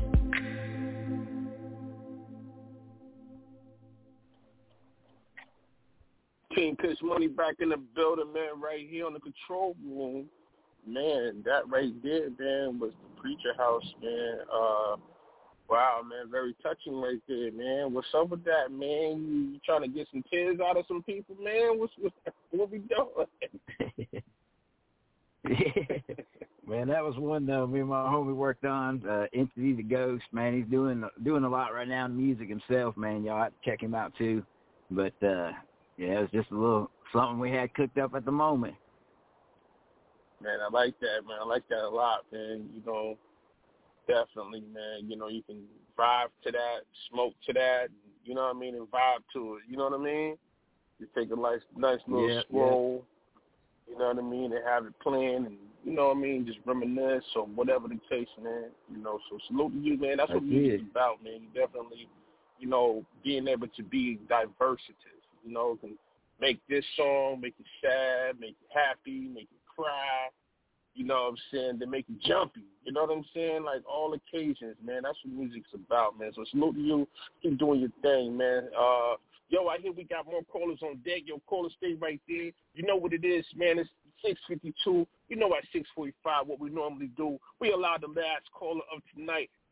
King Kush Money back in the building, man, right here on the control room. Man, that right there, man, was the Preacher House, man. Uh, wow, man, very touching right there, man. What's up with that, man? You, you trying to get some tears out of some people, man? What's what, what we doing? Man, that was one uh, me and my homie worked on. Uh, Entity the Ghost, man. He's doing doing a lot right now in music himself, man. Y'all have to check him out too. But uh, yeah, it was just a little something we had cooked up at the moment. Man, I like that, man. I like that a lot, man. You know, definitely, man. You know, you can vibe to that, smoke to that, you know what I mean, and vibe to it. You know what I mean? You take a nice, nice little yeah, scroll, yeah. You know what I mean, and have it playing, and you know what I mean, just reminisce or whatever the case, man. You know, so salute to you, man. That's what music's about, man. You definitely, you know, being able to be diversitive. You know, can make this song, make you sad, make you happy, make you cry, you know what I'm saying, to make you jumpy, you know what I'm saying, like all occasions, man. That's what music's about, man. So salute to you, keep doing your thing, man. Uh, yo, I hear we got more callers on deck. Yo, callers, stay right there. You know what it is, man. It's six fifty-two. You know at six forty-five what we normally do. We allow the last caller of tonight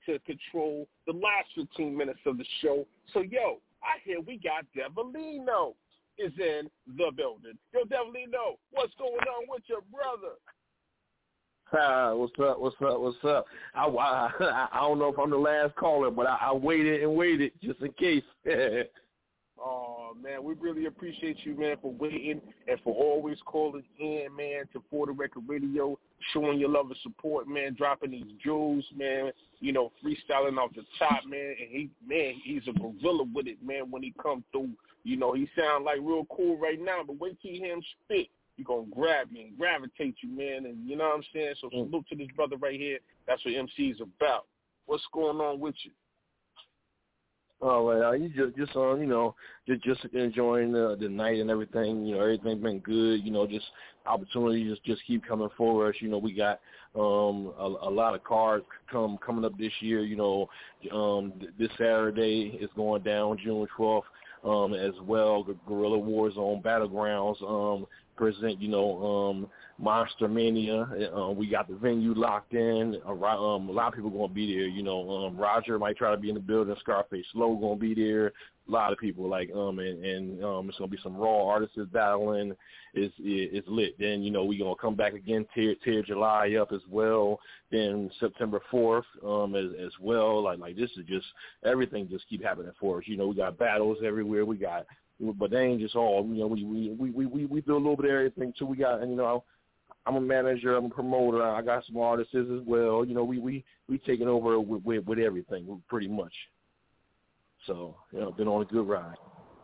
to control the last fifteen minutes of the show. So, yo, I hear we got Devilino is in the building. Yo, Devilino, what's going on with your brother? Ah, what's up, what's up, what's up? I, I, I don't know if I'm the last caller, but I, I waited and waited just in case. Oh, man, we really appreciate you, man, for waiting and for always calling in, man, to For the Record Radio, showing your love and support, man, dropping these jewels, man, you know, freestyling off the top, man. And, he, man, he's a gorilla with it, man, when he come through. You know, he sound like real cool right now, but wait till you hear him spit. You're going to grab me and gravitate you, man, and you know what I'm saying? So salute to this brother right here. That's what M C is about. What's going on with you? All right, uh, you just, just um, you know, just, just enjoying the, the night and everything. You know, everything been good. You know, just opportunities just, just keep coming for us. You know, we got um a, a lot of cards come coming up this year. You know, um, this Saturday is going down June twelfth. Um, as well, Guerrilla Warzone Battlegrounds um, present, you know, um, Monster Mania. Uh, we got the venue locked in. Uh, um, a lot of people going to be there. You know, um, Roger might try to be in the building. Scarface Slow going to be there. A lot of people like um and, and um it's gonna be some raw artists battling. It's it's lit. Then you know we gonna come back again, tear tear July up as well. Then September fourth um as as well. Like like this is just everything just keep happening for us. You know we got battles everywhere. We got but they ain't just all. You know we we we we we do a little bit of everything too. We got and you know I'm a manager. I'm a promoter. I got some artists as well. You know we we we taking over with with, with everything pretty much. So, you know, been on a good ride.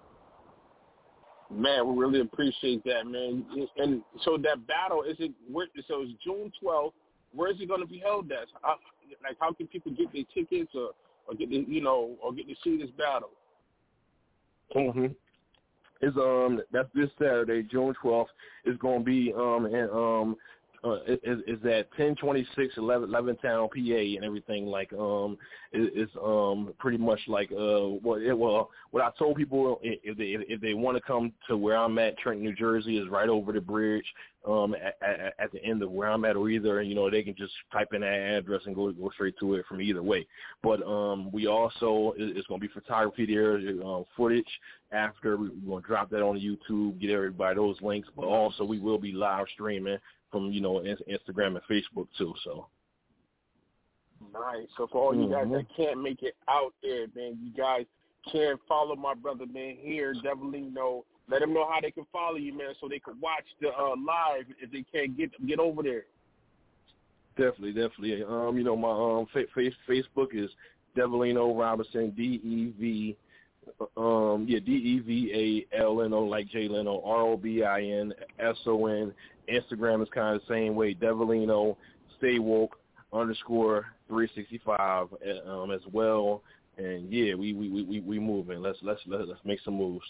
Man, we really appreciate that, man. And so that battle, is it, where, so it's June twelfth. Where is it going to be held at? How, like, how can people get their tickets or, or get the, you know, or get to see this battle? Mm-hmm. It's, um, that's this Saturday, June twelfth. It's going to be, um, and, um, Uh, is, is at ten twenty-six Levittown, P A, and everything. Like, um, it, it's um pretty much like uh what it, well what I told people if they if they want to come to where I'm at, Trenton, New Jersey, is right over the bridge. Um, at, at, at the end of where I'm at, or either you know they can just type in that address and go go straight to it from either way. But um, we also it's going to be photography there, uh, footage. After we're going to drop that on YouTube, get everybody those links. But also we will be live streaming from, you know, Instagram and Facebook, too, so. Nice. So for all you guys mm-hmm. that can't make it out there, man, you guys can follow my brother, man, here, Devilino. Let them know how they can follow you, man, so they can watch the uh, live if they can't get get over there. Definitely, definitely. Um, you know, my um fa- face Facebook is Devilino Robinson, D E V Um, yeah, D E V A L N O, like Jay Leno, R O B I N S O N. Instagram is kind of the same way, Devilino, Stay Woke, underscore three sixty-five um, as well. And, yeah, we we we we moving. Let's, let's, let's, let's make some moves.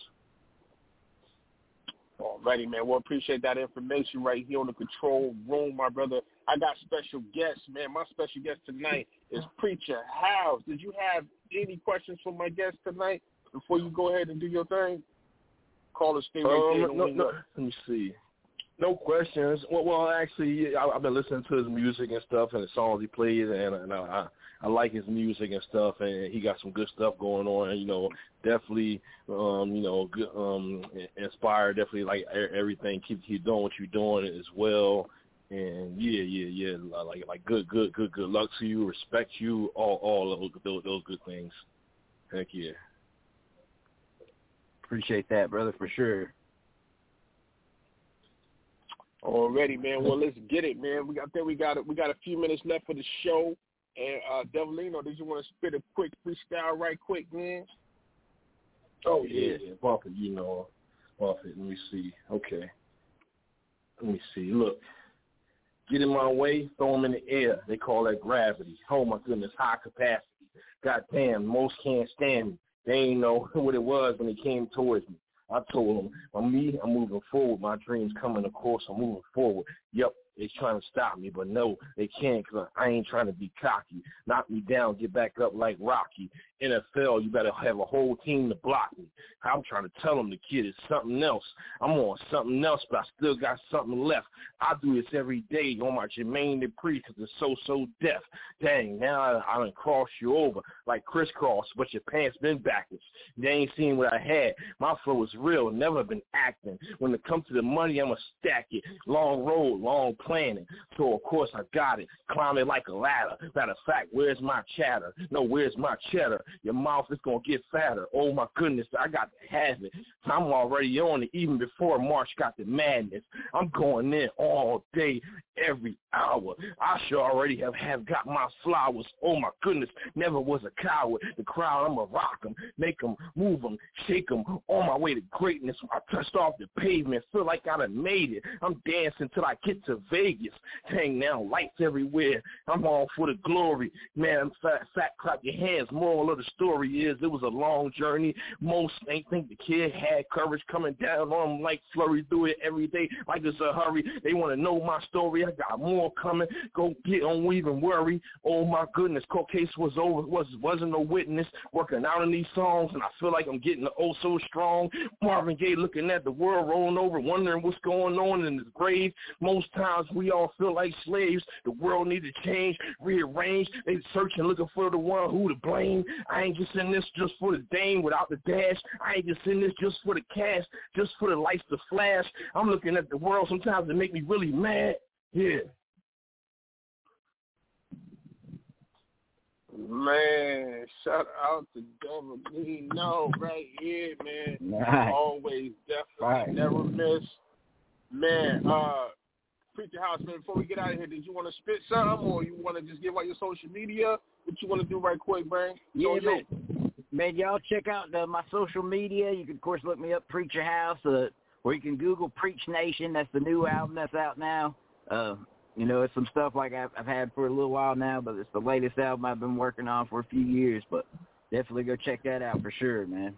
Alrighty, man. Well, appreciate that information right here on the control room, my brother. I got special guests, man. My special guest tonight is Preacher House. Did you have any questions for my guest tonight before you go ahead and do your thing? Call us, stay right um, there. No, no, let me see. No questions. Well, well, actually, I, I've been listening to his music and stuff, and the songs he plays, and, and I, I like his music and stuff, and he got some good stuff going on. And, you know, definitely, um, you know, good, um, inspired. Definitely like everything. Keep keep doing what you're doing as well. And yeah, yeah, yeah. Like like good, good, good, good luck to you. Respect you. All all those those, those good things. Heck yeah. Appreciate that, brother, for sure. Already, man. Well, let's get it, man. We got there. We got it. We got a few minutes left for the show. And uh, Devilino, did you want to spit a quick freestyle, right quick, man? Oh yeah, Buffett. You know, Buffett. Let me see. Okay. Let me see. Look, get in my way, throw them in the air. They call that gravity. Oh my goodness, high capacity. Goddamn, most can't stand me. They ain't know what it was when they came towards me. I told them, I'm me, I'm moving forward. My dreams coming, of course, I'm moving forward. Yep, They trying to stop me, but no, they can't because I ain't trying to be cocky. Knock me down, get back up like Rocky. N F L, you better have a whole team to block me. I'm trying to tell them the kid is something else. I'm on something else, but I still got something left. I do this every day on my Jermaine Dupri because it's so, so deaf. Dang, now I, I done crossed you over like crisscross, but your pants been backwards. They ain't seen what I had. My flow is real, never been acting. When it comes to the money, I'ma stack it. Long road, long planning. So, of course, I got it. Climb it like a ladder. Matter of fact, where's my chatter? No, where's my cheddar? Your mouth is going to get fatter. Oh, my goodness, I got to have it. I'm already on it even before March got the madness. I'm going in all day, every hour. I sure already have, have got my flowers. Oh, my goodness, never was a coward. The crowd, I'm going to rock them, make them, move them, shake them. On my way to greatness, I touched off the pavement. Feel like I done made it. I'm dancing till I get to Vegas. Dang, now lights everywhere. I'm all for the glory. Man, fat, fat clap your hands. Moral of the story is it was a long journey. Most ain't think the kid had courage coming down on them like flurry. Do it every day like it's a hurry. They want to know my story. I got more coming. Go get on, even worry. Oh my goodness, court case was over. Was wasn't no witness. Working out in these songs, and I feel like I'm getting oh so strong. Marvin Gaye looking at the world rolling over, wondering what's going on in his grave. Most times we all feel like slaves. The world need to change, rearrange. They searching, looking for the one who to blame. I ain't just in this just for the dame without the dash. I ain't just in this just for the cash, just for the lights to flash. I'm looking at the world sometimes it make me really mad. Yeah. Man, shout out to Devilino right here, man. Right. Always, definitely, right. never miss. Man, uh, Preacher House, man, before we get out of here, did you want to spit something or you want to just give out your social media? What you want to do right quick, man? Yeah, man. Man, y'all check out uh, my social media. You can, of course, look me up, Preacher House, uh, or you can Google Preach Nation. That's the new album that's out now. Uh, you know, it's some stuff like I've, I've had for a little while now, but it's the latest album I've been working on for a few years. But definitely go check that out for sure, man.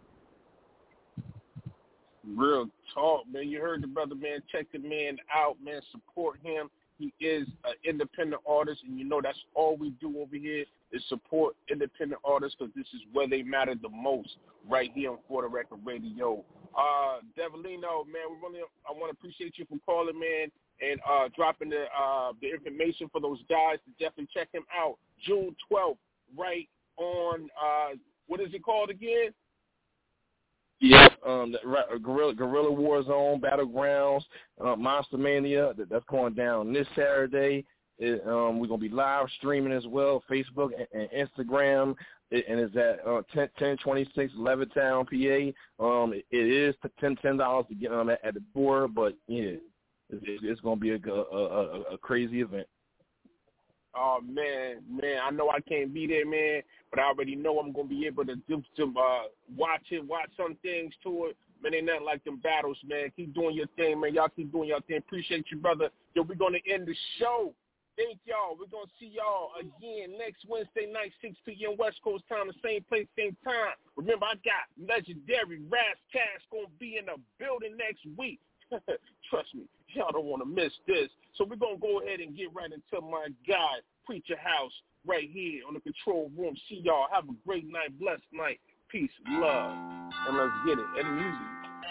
Real talk, man. You heard the brother, man. Check the man out, man. Support him. He is an independent artist, and you know that's all we do over here is support independent artists because this is where they matter the most right here on For The Record Radio. Uh, Devilino, man, we really I want to appreciate you for calling, man, and uh, dropping the uh, the information for those guys to definitely check him out. June twelfth, right on, uh, what is it called again? Yep, um, the, Guerrilla, Guerrilla War Zone, Battlegrounds, uh, Monster Mania, that, that's going down this Saturday. It, um, we're going to be live streaming as well, Facebook and, and Instagram, it, and it's at uh, ten twenty-six Levittown, P A. Um, it, it is ten dollars to get on um, at, at the door, but, yeah, it, it, it's going to be a, a, a, a crazy event. Oh, man, man, I know I can't be there, man, but I already know I'm going to be able to do some, uh, watch it, watch some things to it. Man, ain't nothing like them battles, man. Keep doing your thing, man. Y'all keep doing your thing. Appreciate you, brother. Yo, we're going to end the show. Thank y'all. We're going to see y'all again next Wednesday night, six p.m. West Coast time, the same place, same time. Remember, I got legendary Raz Cash going to be in the building next week. Trust me, y'all don't want to miss this. So we're going to go ahead and get right into my guy, Preacher House, right here on the control room. See y'all. Have a great night, blessed night. Peace, love, and let's get it. And music.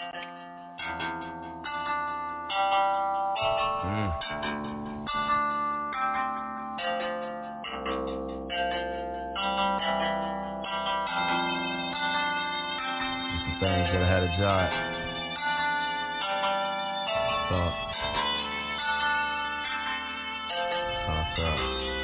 Mm. Some things that I had a job. Thought. What's up?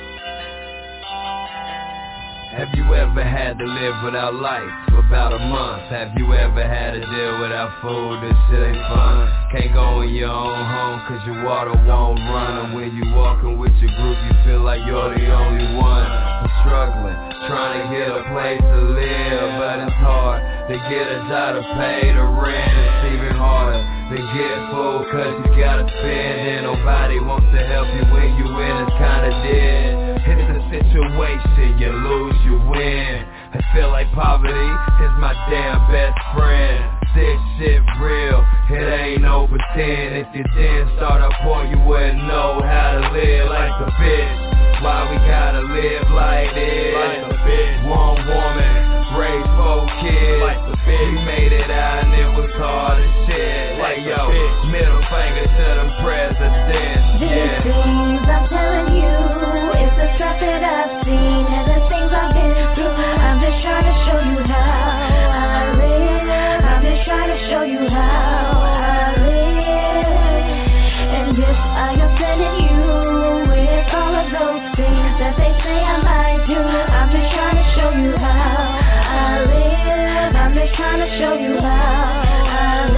Have you ever had to live without light for about a month? Have you ever had to deal without food? This shit ain't fun. Can't go in your own home cause your water won't run. And when you walking with your group you feel like you're the only one. I'm struggling, trying to get a place to live, but it's hard to get a job to pay the rent. It's even harder to get food cause you gotta spend, and nobody wants to help you when you in, it's kinda dead. It's a situation, you lose, you win. I feel like poverty is my damn best friend. This shit real, it ain't no pretend. ten. If you didn't start up poor, you wouldn't know how to live like the bitch. Why we gotta live like this? Like the bitch. One woman, raised four kids. Like the bitch. We made it out and it was hard as shit. Like yo, middle finger to them presidents. These Yeah. things I'm telling you, it's the stuff that I've seen and the things I've been through. I'm just trying to show you how I live. I'm just trying to show you how I live. And yes, I am telling you with all of those things that they say I might do. I'm just trying to show you how I live. I'm just trying to show you how I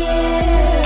live.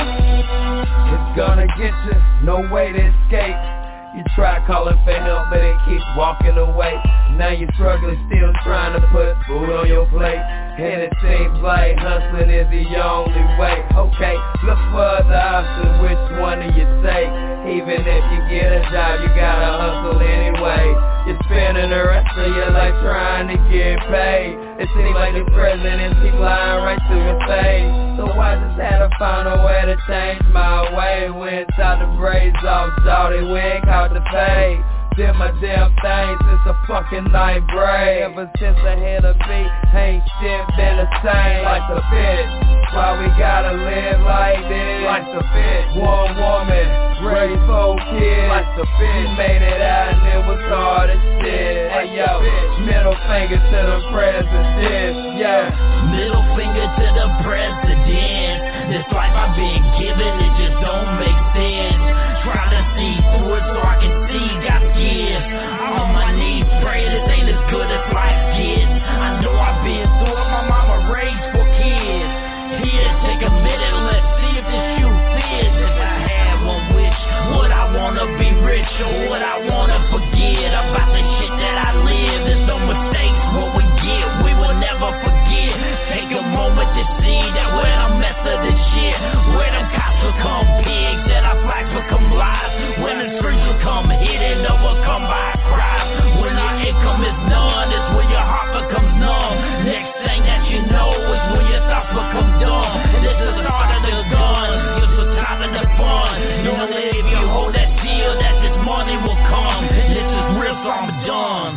It's gonna get you, no way to escape. You try calling for help, but it keeps walking away. Now you're struggling, still trying to put food on your plate. And it seems like hustling is the only way. Okay, look for other options, which one do you take? Even if you get a job, you gotta hustle anyway. You're spending the rest of your life trying to get paid. It seems like the president keep lying right through your face. So I just had to find a way to change my way. Went out the braids off, shawty, we ain't caught the fade. Did my damn thing since the fucking ninth grade. Ever since I hit a beat, ain't shit been the same. Like the bitch, why we gotta live like this? Like the bitch, one woman, raised four kids. Like the bitch, made it out and it was hard as shit. Hey yo, middle finger to the president, yeah. Middle finger to the president. This life I've been given, it just don't make sense. Trying to see through it so I can see God's gift. I'm on my knees praying this ain't as good as life gets. I know I've been through it, my mama raised four kids. Here, take a minute, let's see if this shoe fits. If I had one wish, would I wanna be rich or would I wanna forget about the shit that I live? There's no mistakes, what we get, we will never forget. Take a moment to see that we're the mess of this shit. Where them cops become pigs, that our flags become lies. When the streets become hidden, overcome by crime. When our income is none, it's when your heart becomes numb. Next thing that you know is when your thoughts become dumb. This is the start of the gun, it's the time of the fun. Knowing that if you hold that deal, that this money will come. This is real, so I'm done.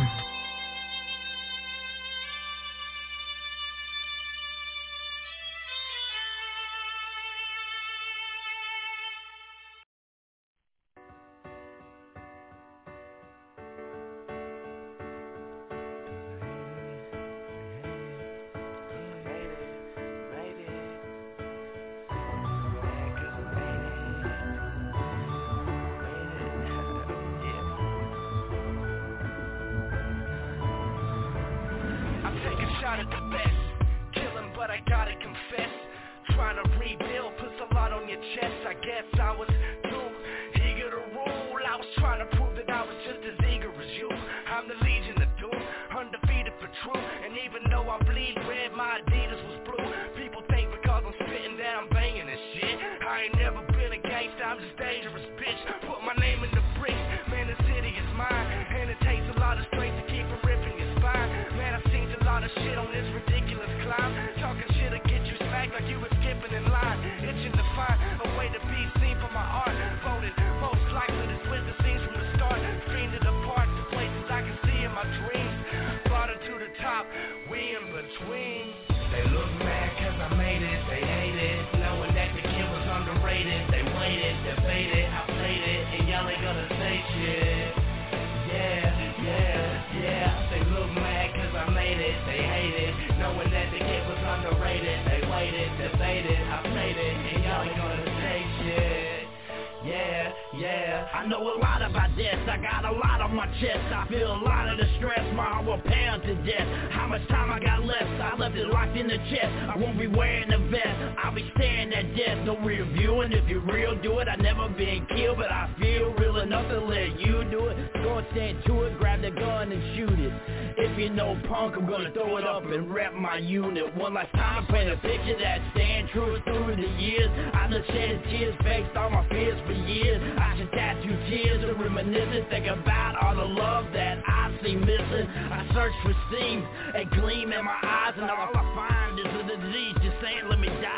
I know a lot about this, I got a lot on my chest. I feel a lot of the stress, my heart will pound to death. How much time I got left? I left it locked in the chest. I won't be wearing the vest, I'll be staring at death. No reviewing, if you're real, do it. I never been killed, but I feel real enough to let you do it. Go and stand to it, grab the gun and shoot it. If you know punk, I'm gonna throw it up and rep my unit. One last time, paint a picture that stand true through the years. I done shed tears, faced all my fears for years. I should tattoo tears and reminiscing, think about all the love that I see missing. I search for seams, a gleam in my eyes, and all I find is a disease just saying let me die.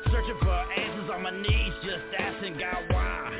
Searching for answers on my knees, just asking God why.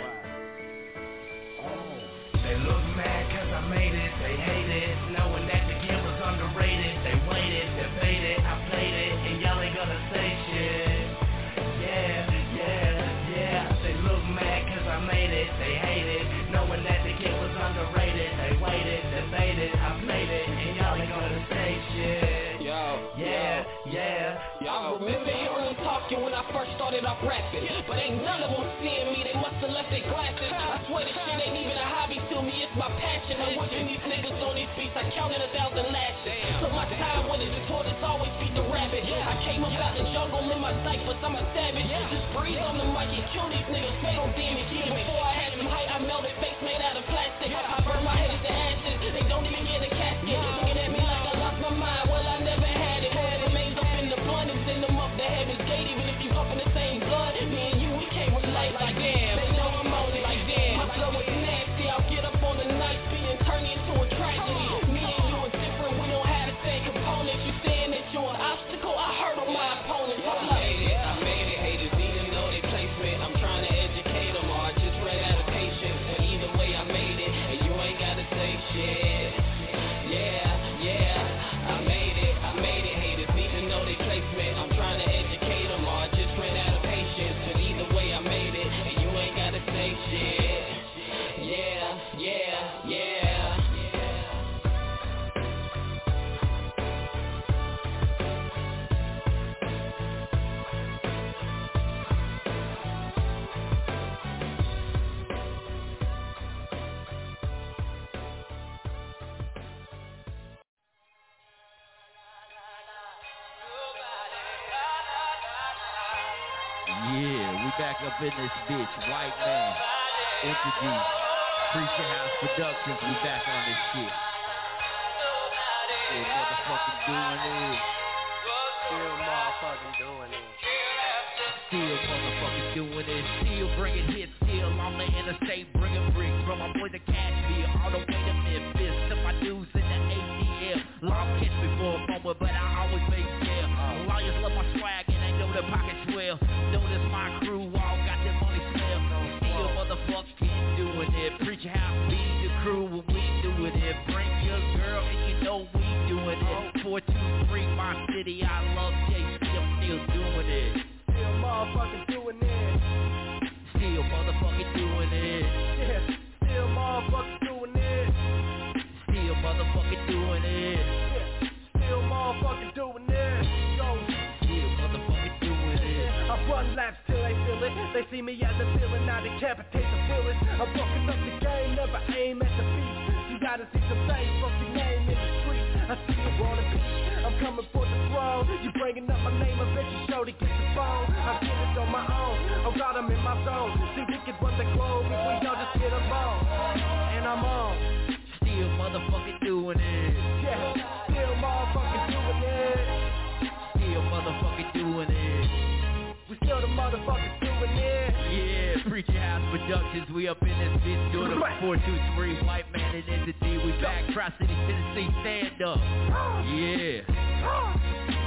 They look mad cause I made it, they hate it, knowing that the gift was underrated. They waited, debated, I played it, and y'all ain't gonna say shit. Yeah, yeah, yeah. They look mad cause I made it, they hate it, knowing that the gift was underrated. They waited, debated, I played it, and y'all ain't gonna say shit. Yo, yeah, yeah, yo. I remember hearing them talking when I first started off rapping, but ain't none of them seeing me, they must have left their glasses. I swear this shit ain't even a hobby to me, it's my passion. I'm watching these niggas on these beats, I counted a thousand lashes. So my time with it, the tortoise always beat the rabbit. I came up out the jungle in my diapers, I'm a savage. Just breathe on the mic and kill these niggas, they don't damage me. Before I had some height, I melted face made out of plastic. I burned my head to ashes, they don't even get a casket. Looking at me like I lost my mind, well I never had it. Remains up in the blunt and send them up the heaven's gate. Even if you up in the same blood, me and you, we can't relate. Like damn, they know I'm on it. Like damn, my flow is nasty. I'll get up on the night beat and turn it into a tragedy. Me and you are different, we don't have the same components. You saying that you're an obstacle, I hurt on my opponents. I made it, I made it. Haters even know they placement. I'm trying to educate them, or I just ran out of patience. But either way, I made it, and you ain't gotta say shit. Yeah, yeah, I made it, I made it. Haters even know they placement. I'm trying to educate them, or I just ran out of patience. But either way, I made it, and you ain't gotta say shit. Yeah, yeah, yeah. Yeah, we back up in this bitch. White man, introduce Preacher House Productions. We back on this shit. Still motherfucking doing it. Still motherfucking doing it. Still motherfucking doing it. Still bringing hits. Still on the interstate bringing bricks. From my boy to Cashville, all the way to Memphis. To my dudes in the A T L. Long catch me for a moment, but I always make scale. Lawyers love my swag and they know their pockets well. Notice my crew all got their money smell. Still motherfucking doing it. Preacher House be the crew when we doing it. Bring your girl and you know we doing it. Four two three my city, I love J C, I'm still doing it. Still motherfucking doing it. Still motherfucking doing it. Yeah, still motherfucking doing it. Still motherfucking doing it. Yeah, still motherfucking doing it. Go. Still motherfucking doing it. I run laps till they feel it. They see me as a villain, I decapitate the villain. I'm fucking up the game, never aim at the beat. You gotta see some things, fuck your name in the street. I see you on the beat, I'm coming for the throne. You bringing up my name, I bet you show to get the phone. I get it on my own, oh God, I'm in my zone. See, we can run the globe if we don't just get along. And I'm on. Still motherfucking doing it. Yeah, still motherfucking doing it. Still motherfucking doing it. We still the motherfuckers doing it. Yeah, Preacher House Productions, we up in this bitch doing it. four two three, White Man and Entity, we back, Tri-City, Tennessee, stand up. Yeah.